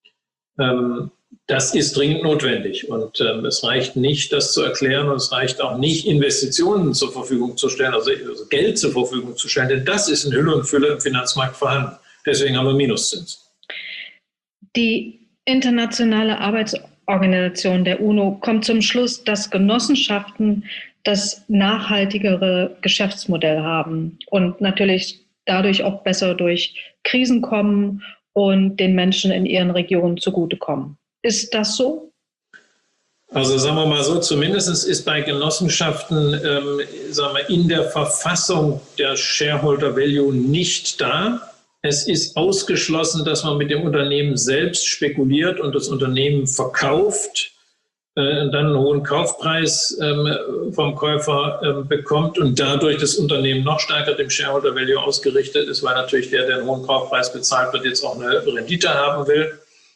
Das ist dringend notwendig und es reicht nicht, das zu erklären und es reicht auch nicht, Investitionen zur Verfügung zu stellen, also Geld zur Verfügung zu stellen, denn das ist in Hülle und Fülle im Finanzmarkt vorhanden. Deswegen haben wir Minuszins. Die Internationale Arbeitsorganisation der UNO kommt zum Schluss, dass Genossenschaften das nachhaltigere Geschäftsmodell haben und natürlich dadurch auch besser durch Krisen kommen und den Menschen in ihren Regionen zugutekommen. Ist das so? Also sagen wir mal so, zumindest ist bei Genossenschaften sagen wir, in der Verfassung der Shareholder Value nicht da. Es ist ausgeschlossen, dass man mit dem Unternehmen selbst spekuliert und das Unternehmen verkauft, dann einen hohen Kaufpreis vom Käufer bekommt und dadurch das Unternehmen noch stärker dem Shareholder Value ausgerichtet ist, weil natürlich der einen hohen Kaufpreis bezahlt wird, jetzt auch eine Rendite haben will.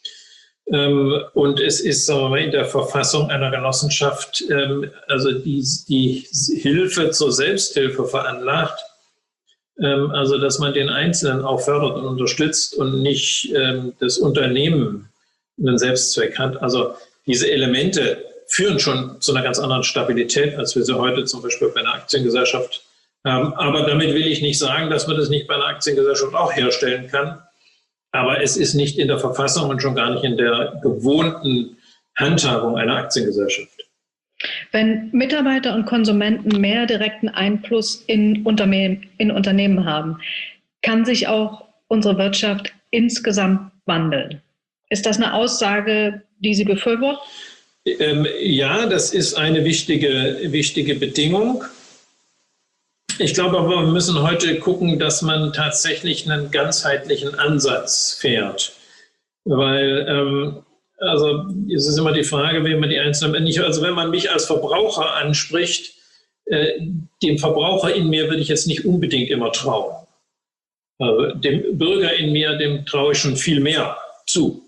Und es ist, sagen wir mal, in der Verfassung einer Genossenschaft also die Hilfe zur Selbsthilfe veranlagt, also dass man den Einzelnen auch fördert und unterstützt und nicht das Unternehmen einen Selbstzweck hat. Also diese Elemente führen schon zu einer ganz anderen Stabilität, als wir sie heute zum Beispiel bei einer Aktiengesellschaft haben. Aber damit will ich nicht sagen, dass man das nicht bei einer Aktiengesellschaft auch herstellen kann. Aber es ist nicht in der Verfassung und schon gar nicht in der gewohnten Handhabung einer Aktiengesellschaft. Wenn Mitarbeiter und Konsumenten mehr direkten Einfluss in Unternehmen haben, kann sich auch unsere Wirtschaft insgesamt wandeln. Ist das eine Aussage, die Sie befürworten? Ja, das ist eine wichtige Bedingung. Ich glaube aber, wir müssen heute gucken, dass man tatsächlich einen ganzheitlichen Ansatz fährt. Weil, also es ist immer die Frage, wie man die Einzelnen, also wenn man mich als Verbraucher anspricht, dem Verbraucher in mir würde ich jetzt nicht unbedingt immer trauen. Also dem Bürger in mir, dem traue ich schon viel mehr zu.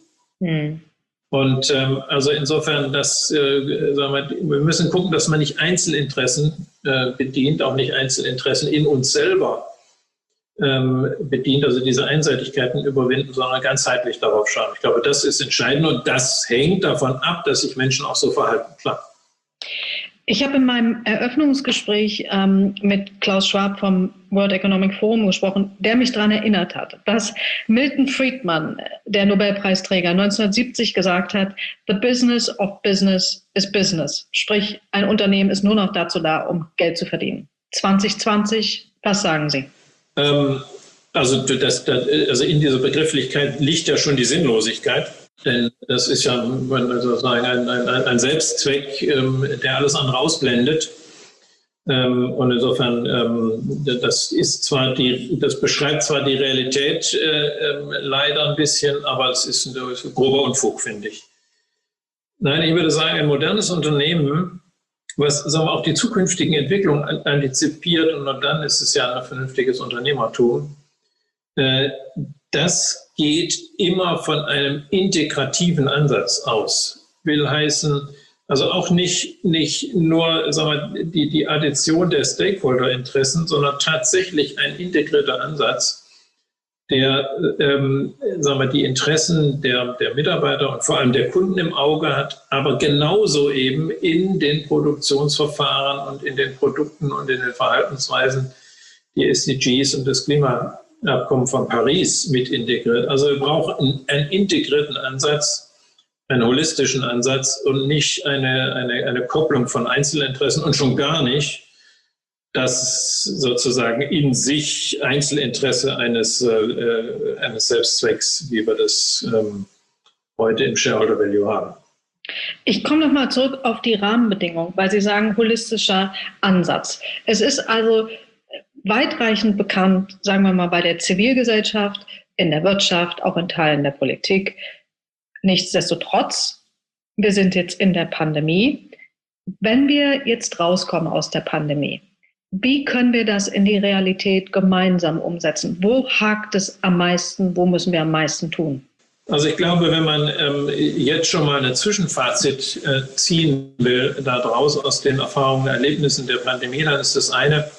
Und also insofern, wir müssen gucken, dass man nicht Einzelinteressen bedient, auch nicht Einzelinteressen in uns selber bedient, also diese Einseitigkeiten überwinden, sondern ganzheitlich darauf schauen. Ich glaube, das ist entscheidend und das hängt davon ab, dass sich Menschen auch so verhalten. Klar. Ich habe in meinem Eröffnungsgespräch mit Klaus Schwab vom World Economic Forum gesprochen, der mich daran erinnert hat, dass Milton Friedman, der Nobelpreisträger, 1970 gesagt hat, the business of business is business. Sprich, ein Unternehmen ist nur noch dazu da, um Geld zu verdienen. 2020, was sagen Sie? Also in dieser Begrifflichkeit liegt ja schon die Sinnlosigkeit. Denn das ist ja sozusagen ein Selbstzweck, der alles andere ausblendet. Und insofern, das beschreibt zwar die Realität leider ein bisschen, aber es ist ein grober Unfug, finde ich. Nein, ich würde sagen, ein modernes Unternehmen, was sagen wir, auch die zukünftigen Entwicklungen antizipiert, und nur dann ist es ja ein vernünftiges Unternehmertum, das geht immer von einem integrativen Ansatz aus. Will heißen, also auch nicht nur sagen wir, die Addition der Stakeholder-Interessen, sondern tatsächlich ein integrierter Ansatz, der sagen wir, die Interessen der Mitarbeiter und vor allem der Kunden im Auge hat, aber genauso eben in den Produktionsverfahren und in den Produkten und in den Verhaltensweisen die SDGs und das Klimaabkommen von Paris mit integriert. Also wir brauchen einen integrierten Ansatz, einen holistischen Ansatz und nicht eine Kopplung von Einzelinteressen und schon gar nicht das sozusagen in sich Einzelinteresse eines Selbstzwecks, wie wir das heute im Shareholder Value haben. Ich komme noch mal zurück auf die Rahmenbedingungen, weil Sie sagen, holistischer Ansatz. Es ist also weitreichend bekannt, sagen wir mal, bei der Zivilgesellschaft, in der Wirtschaft, auch in Teilen der Politik. Nichtsdestotrotz, wir sind jetzt in der Pandemie. Wenn wir jetzt rauskommen aus der Pandemie, wie können wir das in die Realität gemeinsam umsetzen? Wo hakt es am meisten? Wo müssen wir am meisten tun? Also ich glaube, wenn man jetzt schon mal ein Zwischenfazit ziehen will, daraus aus den Erfahrungen und Erlebnissen der Pandemie, dann ist das eine: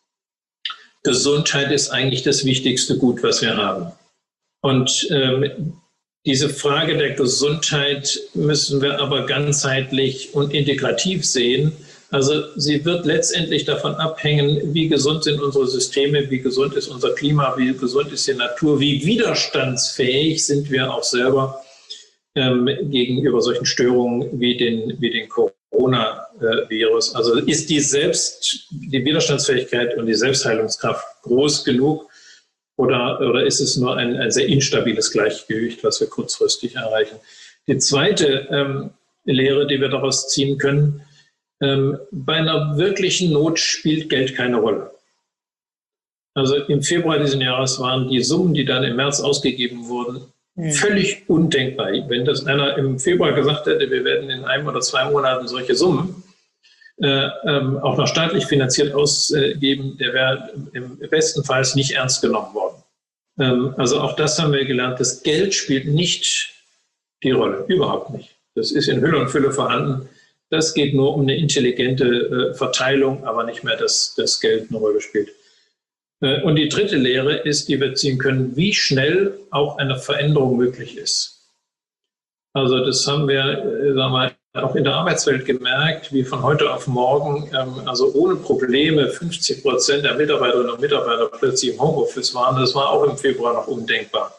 Gesundheit ist eigentlich das wichtigste Gut, was wir haben. Und diese Frage der Gesundheit müssen wir aber ganzheitlich und integrativ sehen. Also sie wird letztendlich davon abhängen, wie gesund sind unsere Systeme, wie gesund ist unser Klima, wie gesund ist die Natur, wie widerstandsfähig sind wir auch selber gegenüber solchen Störungen wie den Coronavirus. Also ist die Widerstandsfähigkeit und die Selbstheilungskraft groß genug oder ist es nur ein sehr instabiles Gleichgewicht, was wir kurzfristig erreichen? Die zweite Lehre, die wir daraus ziehen können: Bei einer wirklichen Not spielt Geld keine Rolle. Also im Februar dieses Jahres waren die Summen, die dann im März ausgegeben wurden, völlig undenkbar. Wenn das einer im Februar gesagt hätte, wir werden in 1 oder 2 Monaten solche Summen auch noch staatlich finanziert ausgeben, der wäre im besten Fall nicht ernst genommen worden. Also auch das haben wir gelernt. Das Geld spielt nicht die Rolle, überhaupt nicht. Das ist in Hülle und Fülle vorhanden. Das geht nur um eine intelligente Verteilung, aber nicht mehr, dass das Geld eine Rolle spielt. Und die dritte Lehre ist, die wir ziehen können, wie schnell auch eine Veränderung möglich ist. Also das haben wir, sagen wir mal, auch in der Arbeitswelt gemerkt, wie von heute auf morgen, also ohne Probleme 50% der Mitarbeiterinnen und Mitarbeiter plötzlich im Homeoffice waren. Das war auch im Februar noch undenkbar.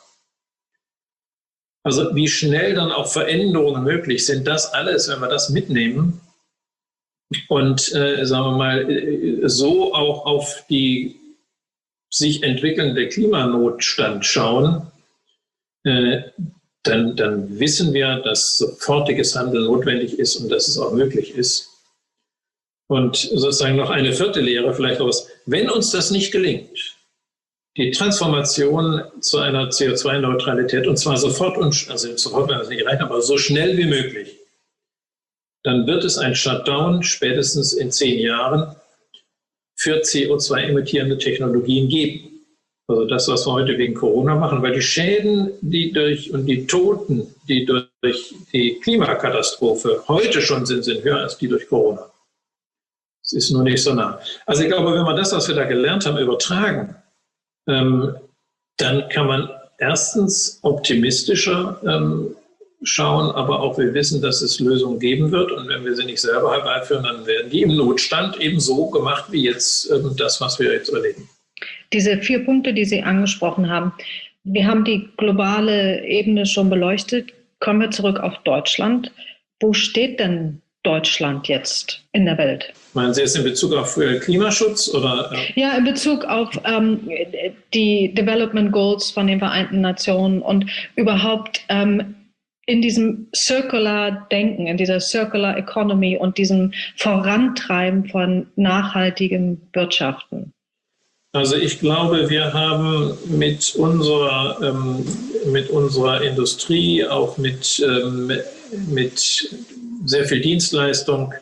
Also wie schnell dann auch Veränderungen möglich sind, das alles, wenn wir das mitnehmen und, sagen wir mal, so auch auf die sich entwickelnde Klimanotstand schauen, dann wissen wir, dass sofortiges Handeln notwendig ist und dass es auch möglich ist. Und sozusagen noch eine vierte Lehre vielleicht aus: Wenn uns das nicht gelingt, die Transformation zu einer CO2-Neutralität, und zwar sofort, also sofort, wenn das nicht reicht, aber so schnell wie möglich, dann wird es ein Shutdown spätestens in 10 Jahren für CO2-emittierende Technologien geben. Also das, was wir heute wegen Corona machen, weil die Schäden, und die Toten, die durch die Klimakatastrophe heute schon sind höher als die durch Corona. Es ist nur nicht so nah. Also ich glaube, wenn wir das, was wir da gelernt haben, übertragen, dann kann man erstens optimistischer schauen, aber auch wir wissen, dass es Lösungen geben wird. Und wenn wir sie nicht selber herbeiführen, dann werden die im Notstand eben so gemacht wie jetzt das, was wir jetzt erleben. Diese 4 Punkte, die Sie angesprochen haben, wir haben die globale Ebene schon beleuchtet. Kommen wir zurück auf Deutschland. Wo steht denn Deutschland jetzt in der Welt? Meinen Sie jetzt in Bezug auf Klimaschutz? Oder? Ja, in Bezug auf die Development Goals von den Vereinten Nationen und überhaupt in diesem Circular-Denken, in dieser Circular Economy und diesem Vorantreiben von nachhaltigem Wirtschaften? Also ich glaube, wir haben mit unserer Industrie, auch mit sehr viel Dienstleistung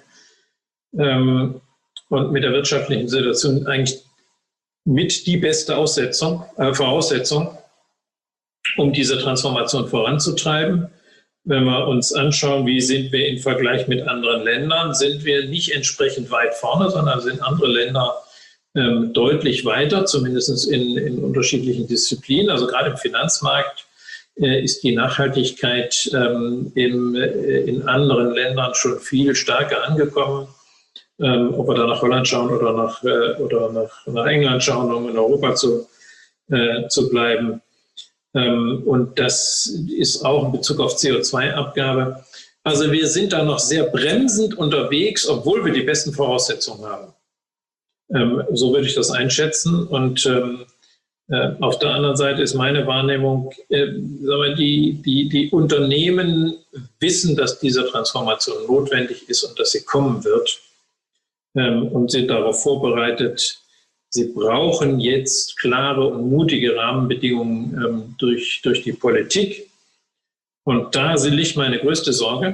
und mit der wirtschaftlichen Situation eigentlich mit die beste Voraussetzung, um diese Transformation voranzutreiben. Wenn wir uns anschauen, wie sind wir im Vergleich mit anderen Ländern, sind wir nicht entsprechend weit vorne, sondern sind andere Länder deutlich weiter, zumindest in unterschiedlichen Disziplinen. Also gerade im Finanzmarkt ist die Nachhaltigkeit in anderen Ländern schon viel stärker angekommen. Ob wir da nach Holland schauen oder nach England schauen, um in Europa zu bleiben. Und das ist auch in Bezug auf CO2-Abgabe. Also wir sind da noch sehr bremsend unterwegs, obwohl wir die besten Voraussetzungen haben. So würde ich das einschätzen. Und auf der anderen Seite ist meine Wahrnehmung, die Unternehmen wissen, dass diese Transformation notwendig ist und dass sie kommen wird und sind darauf vorbereitet. Sie brauchen jetzt klare und mutige Rahmenbedingungen durch die Politik. Und da liegt meine größte Sorge,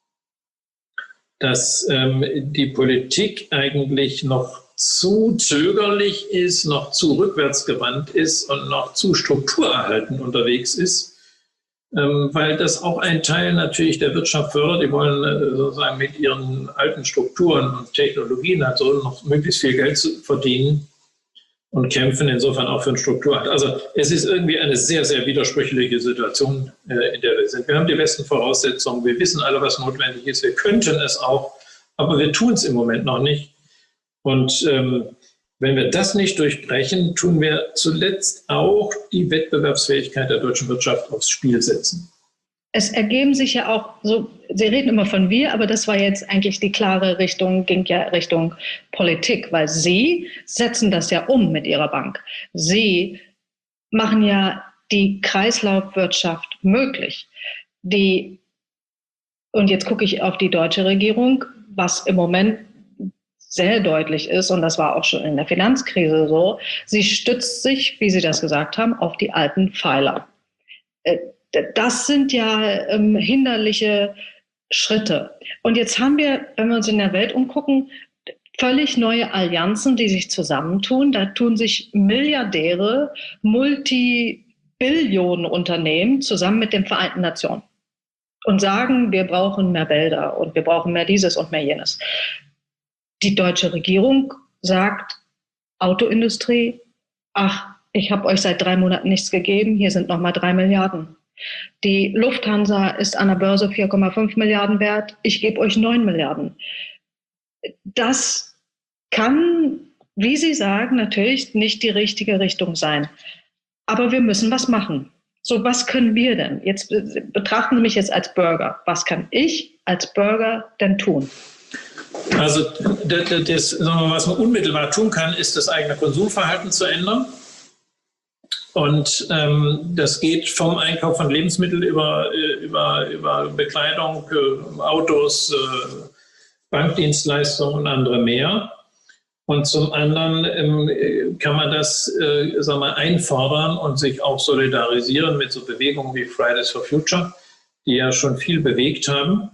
dass die Politik eigentlich noch zu zögerlich ist, noch zu rückwärtsgewandt ist und noch zu strukturerhaltend unterwegs ist, weil das auch ein Teil natürlich der Wirtschaft fördert. Die wollen sozusagen mit ihren alten Strukturen und Technologien halt so noch möglichst viel Geld verdienen und kämpfen insofern auch für einen Strukturerhalt. Also es ist irgendwie eine sehr, sehr widersprüchliche Situation, in der wir sind. Wir haben die besten Voraussetzungen, wir wissen alle, was notwendig ist, wir könnten es auch, aber wir tun es im Moment noch nicht. Und wenn wir das nicht durchbrechen, tun wir zuletzt auch die Wettbewerbsfähigkeit der deutschen Wirtschaft aufs Spiel setzen. Es ergeben sich ja auch so, Sie reden immer von wir, aber das war jetzt eigentlich die klare Richtung, ging ja Richtung Politik, weil Sie setzen das ja um mit Ihrer Bank. Sie machen ja die Kreislaufwirtschaft möglich. Und jetzt gucke ich auf die deutsche Regierung, was im Moment sehr deutlich ist, und das war auch schon in der Finanzkrise so, sie stützt sich, wie Sie das gesagt haben, auf die alten Pfeiler. Das sind ja hinderliche Schritte. Und jetzt haben wir, wenn wir uns in der Welt umgucken, völlig neue Allianzen, die sich zusammentun. Da tun sich Milliardäre, Multibillionenunternehmen zusammen mit den Vereinten Nationen und sagen, wir brauchen mehr Wälder und wir brauchen mehr dieses und mehr jenes. Die deutsche Regierung sagt, Autoindustrie, ach, ich habe euch seit 3 Monaten nichts gegeben, hier sind nochmal 3 Milliarden. Die Lufthansa ist an der Börse 4,5 Milliarden wert, ich gebe euch 9 Milliarden. Das kann, wie Sie sagen, natürlich nicht die richtige Richtung sein. Aber wir müssen was machen. So, was können wir denn? Jetzt betrachten Sie mich jetzt als Bürger. Was kann ich als Bürger denn tun? Also was man unmittelbar tun kann, ist das eigene Konsumverhalten zu ändern. Und das geht vom Einkauf von Lebensmitteln über Bekleidung, Autos, Bankdienstleistungen und andere mehr. Und zum anderen kann man das einfordern und sich auch solidarisieren mit so Bewegungen wie Fridays for Future, die ja schon viel bewegt haben.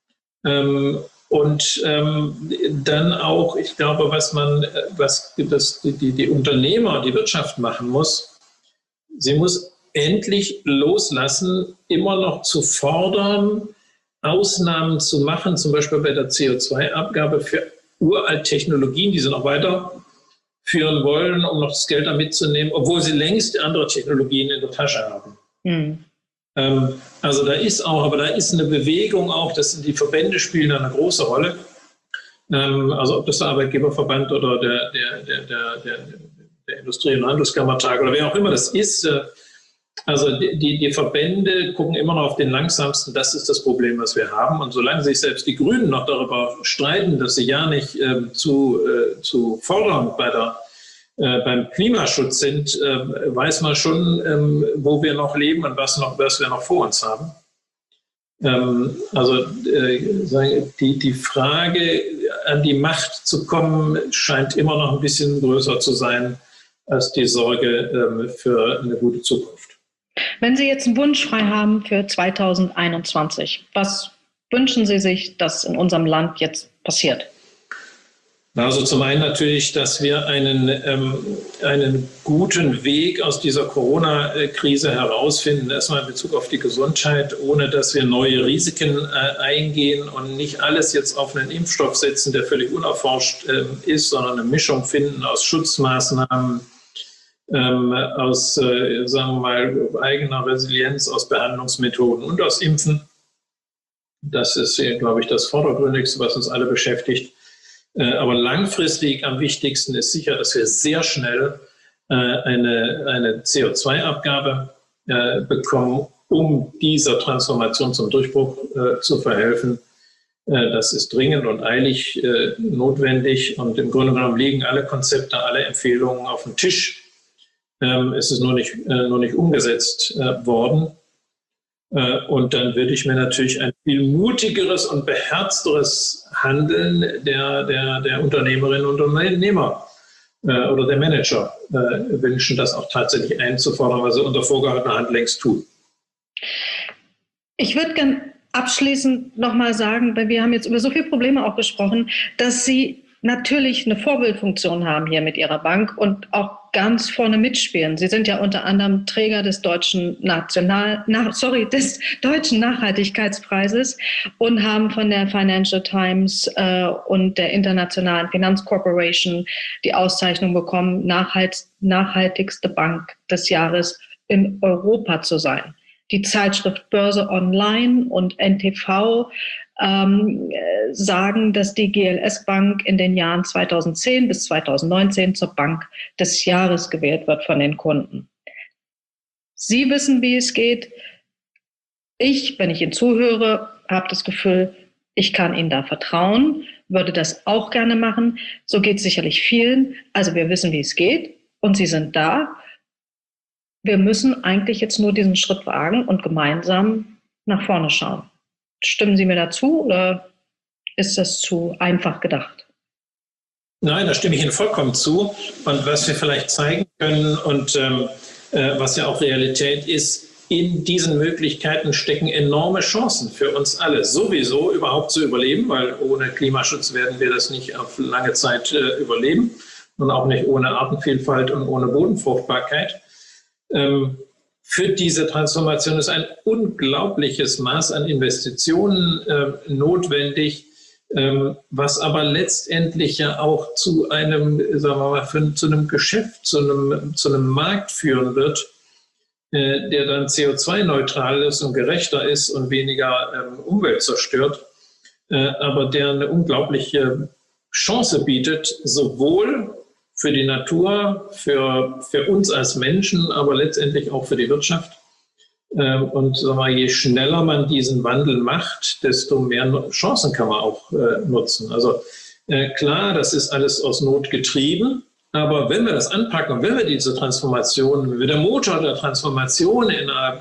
Und dann auch, ich glaube, was die Unternehmer, die Wirtschaft machen muss, sie muss endlich loslassen, immer noch zu fordern, Ausnahmen zu machen, zum Beispiel bei der CO2-Abgabe für uralt Technologien, die sie noch weiterführen wollen, um noch das Geld da mitzunehmen, obwohl sie längst andere Technologien in der Tasche haben. Also da ist eine Bewegung auch, die Verbände spielen da eine große Rolle. Also ob das der Arbeitgeberverband oder der Industrie- und Handelskammertag oder wer auch immer das ist. Also die Verbände gucken immer noch auf den langsamsten. Das ist das Problem, was wir haben. Und solange sich selbst die Grünen noch darüber streiten, dass sie ja nicht zu fordernd beim Klimaschutz sind, weiß man schon, wo wir noch leben und was wir noch vor uns haben. Also die Frage, an die Macht zu kommen, scheint immer noch ein bisschen größer zu sein als die Sorge für eine gute Zukunft. Wenn Sie jetzt einen Wunsch frei haben für 2021, was wünschen Sie sich, dass in unserem Land jetzt passiert? Also zum einen natürlich, dass wir einen guten Weg aus dieser Corona-Krise herausfinden, erstmal in Bezug auf die Gesundheit, ohne dass wir neue Risiken eingehen und nicht alles jetzt auf einen Impfstoff setzen, der völlig unerforscht ist, sondern eine Mischung finden aus Schutzmaßnahmen, aus, sagen wir mal, eigener Resilienz, aus Behandlungsmethoden und aus Impfen. Das ist, glaube ich, das Vordergründigste, was uns alle beschäftigt. Aber langfristig am wichtigsten ist sicher, dass wir sehr schnell eine CO2-Abgabe bekommen, um dieser Transformation zum Durchbruch zu verhelfen. Das ist dringend und eilig notwendig. Und im Grunde genommen liegen alle Konzepte, alle Empfehlungen auf dem Tisch. Es ist nur nicht umgesetzt worden. Und dann würde ich mir natürlich ein viel mutigeres und beherzteres Handeln der Unternehmerinnen und Unternehmer oder der Manager wünschen, das auch tatsächlich einzufordern, was sie unter vorgehaltener Hand längst tun. Ich würde gerne abschließend nochmal sagen, weil wir haben jetzt über so viele Probleme auch gesprochen, dass Sie natürlich eine Vorbildfunktion haben hier mit Ihrer Bank und auch ganz vorne mitspielen. Sie sind ja unter anderem Träger des deutschen Nachhaltigkeitspreises und haben von der Financial Times und der Internationalen Finanzcorporation die Auszeichnung bekommen, nachhaltigste Bank des Jahres in Europa zu sein. Die Zeitschrift Börse Online und NTV sagen, dass die GLS Bank in den Jahren 2010 bis 2019 zur Bank des Jahres gewählt wird von den Kunden. Sie wissen, wie es geht. Ich, wenn ich Ihnen zuhöre, habe das Gefühl, ich kann Ihnen da vertrauen, würde das auch gerne machen. So geht es sicherlich vielen. Also wir wissen, wie es geht und Sie sind da. Wir müssen eigentlich jetzt nur diesen Schritt wagen und gemeinsam nach vorne schauen. Stimmen Sie mir dazu oder ist das zu einfach gedacht? Nein, da stimme ich Ihnen vollkommen zu. Und was wir vielleicht zeigen können und was ja auch Realität ist, in diesen Möglichkeiten stecken enorme Chancen für uns alle, sowieso überhaupt zu überleben, weil ohne Klimaschutz werden wir das nicht auf lange Zeit überleben und auch nicht ohne Artenvielfalt und ohne Bodenfruchtbarkeit. Für diese Transformation ist ein unglaubliches Maß an Investitionen notwendig, was aber letztendlich ja auch zu einem, sagen wir mal, zu einem Geschäft, zu einem Markt führen wird, der dann CO2-neutral ist und gerechter ist und weniger Umwelt zerstört, aber der eine unglaubliche Chance bietet, sowohl für die Natur, für uns als Menschen, aber letztendlich auch für die Wirtschaft. Und sagen wir, je schneller man diesen Wandel macht, desto mehr Chancen kann man auch nutzen. Also klar, das ist alles aus Not getrieben, aber wenn wir das anpacken und wenn wir diese Transformation, wenn wir der Motor der Transformation innerhalb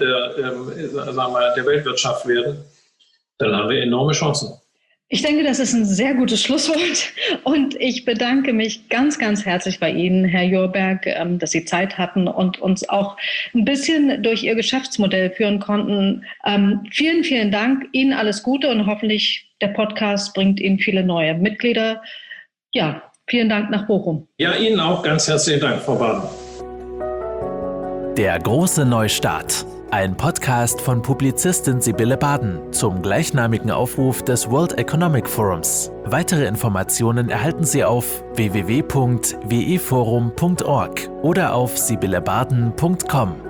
der Weltwirtschaft werden, dann haben wir enorme Chancen. Ich denke, das ist ein sehr gutes Schlusswort und ich bedanke mich ganz, ganz herzlich bei Ihnen, Herr Jorberg, dass Sie Zeit hatten und uns auch ein bisschen durch Ihr Geschäftsmodell führen konnten. Vielen, vielen Dank. Ihnen alles Gute und hoffentlich der Podcast bringt Ihnen viele neue Mitglieder. Ja, vielen Dank nach Bochum. Ja, Ihnen auch ganz herzlichen Dank, Frau Baden. Der große Neustart. Ein Podcast von Publizistin Sibylle Baden zum gleichnamigen Aufruf des World Economic Forums. Weitere Informationen erhalten Sie auf www.weforum.org oder auf sibyllebaden.com.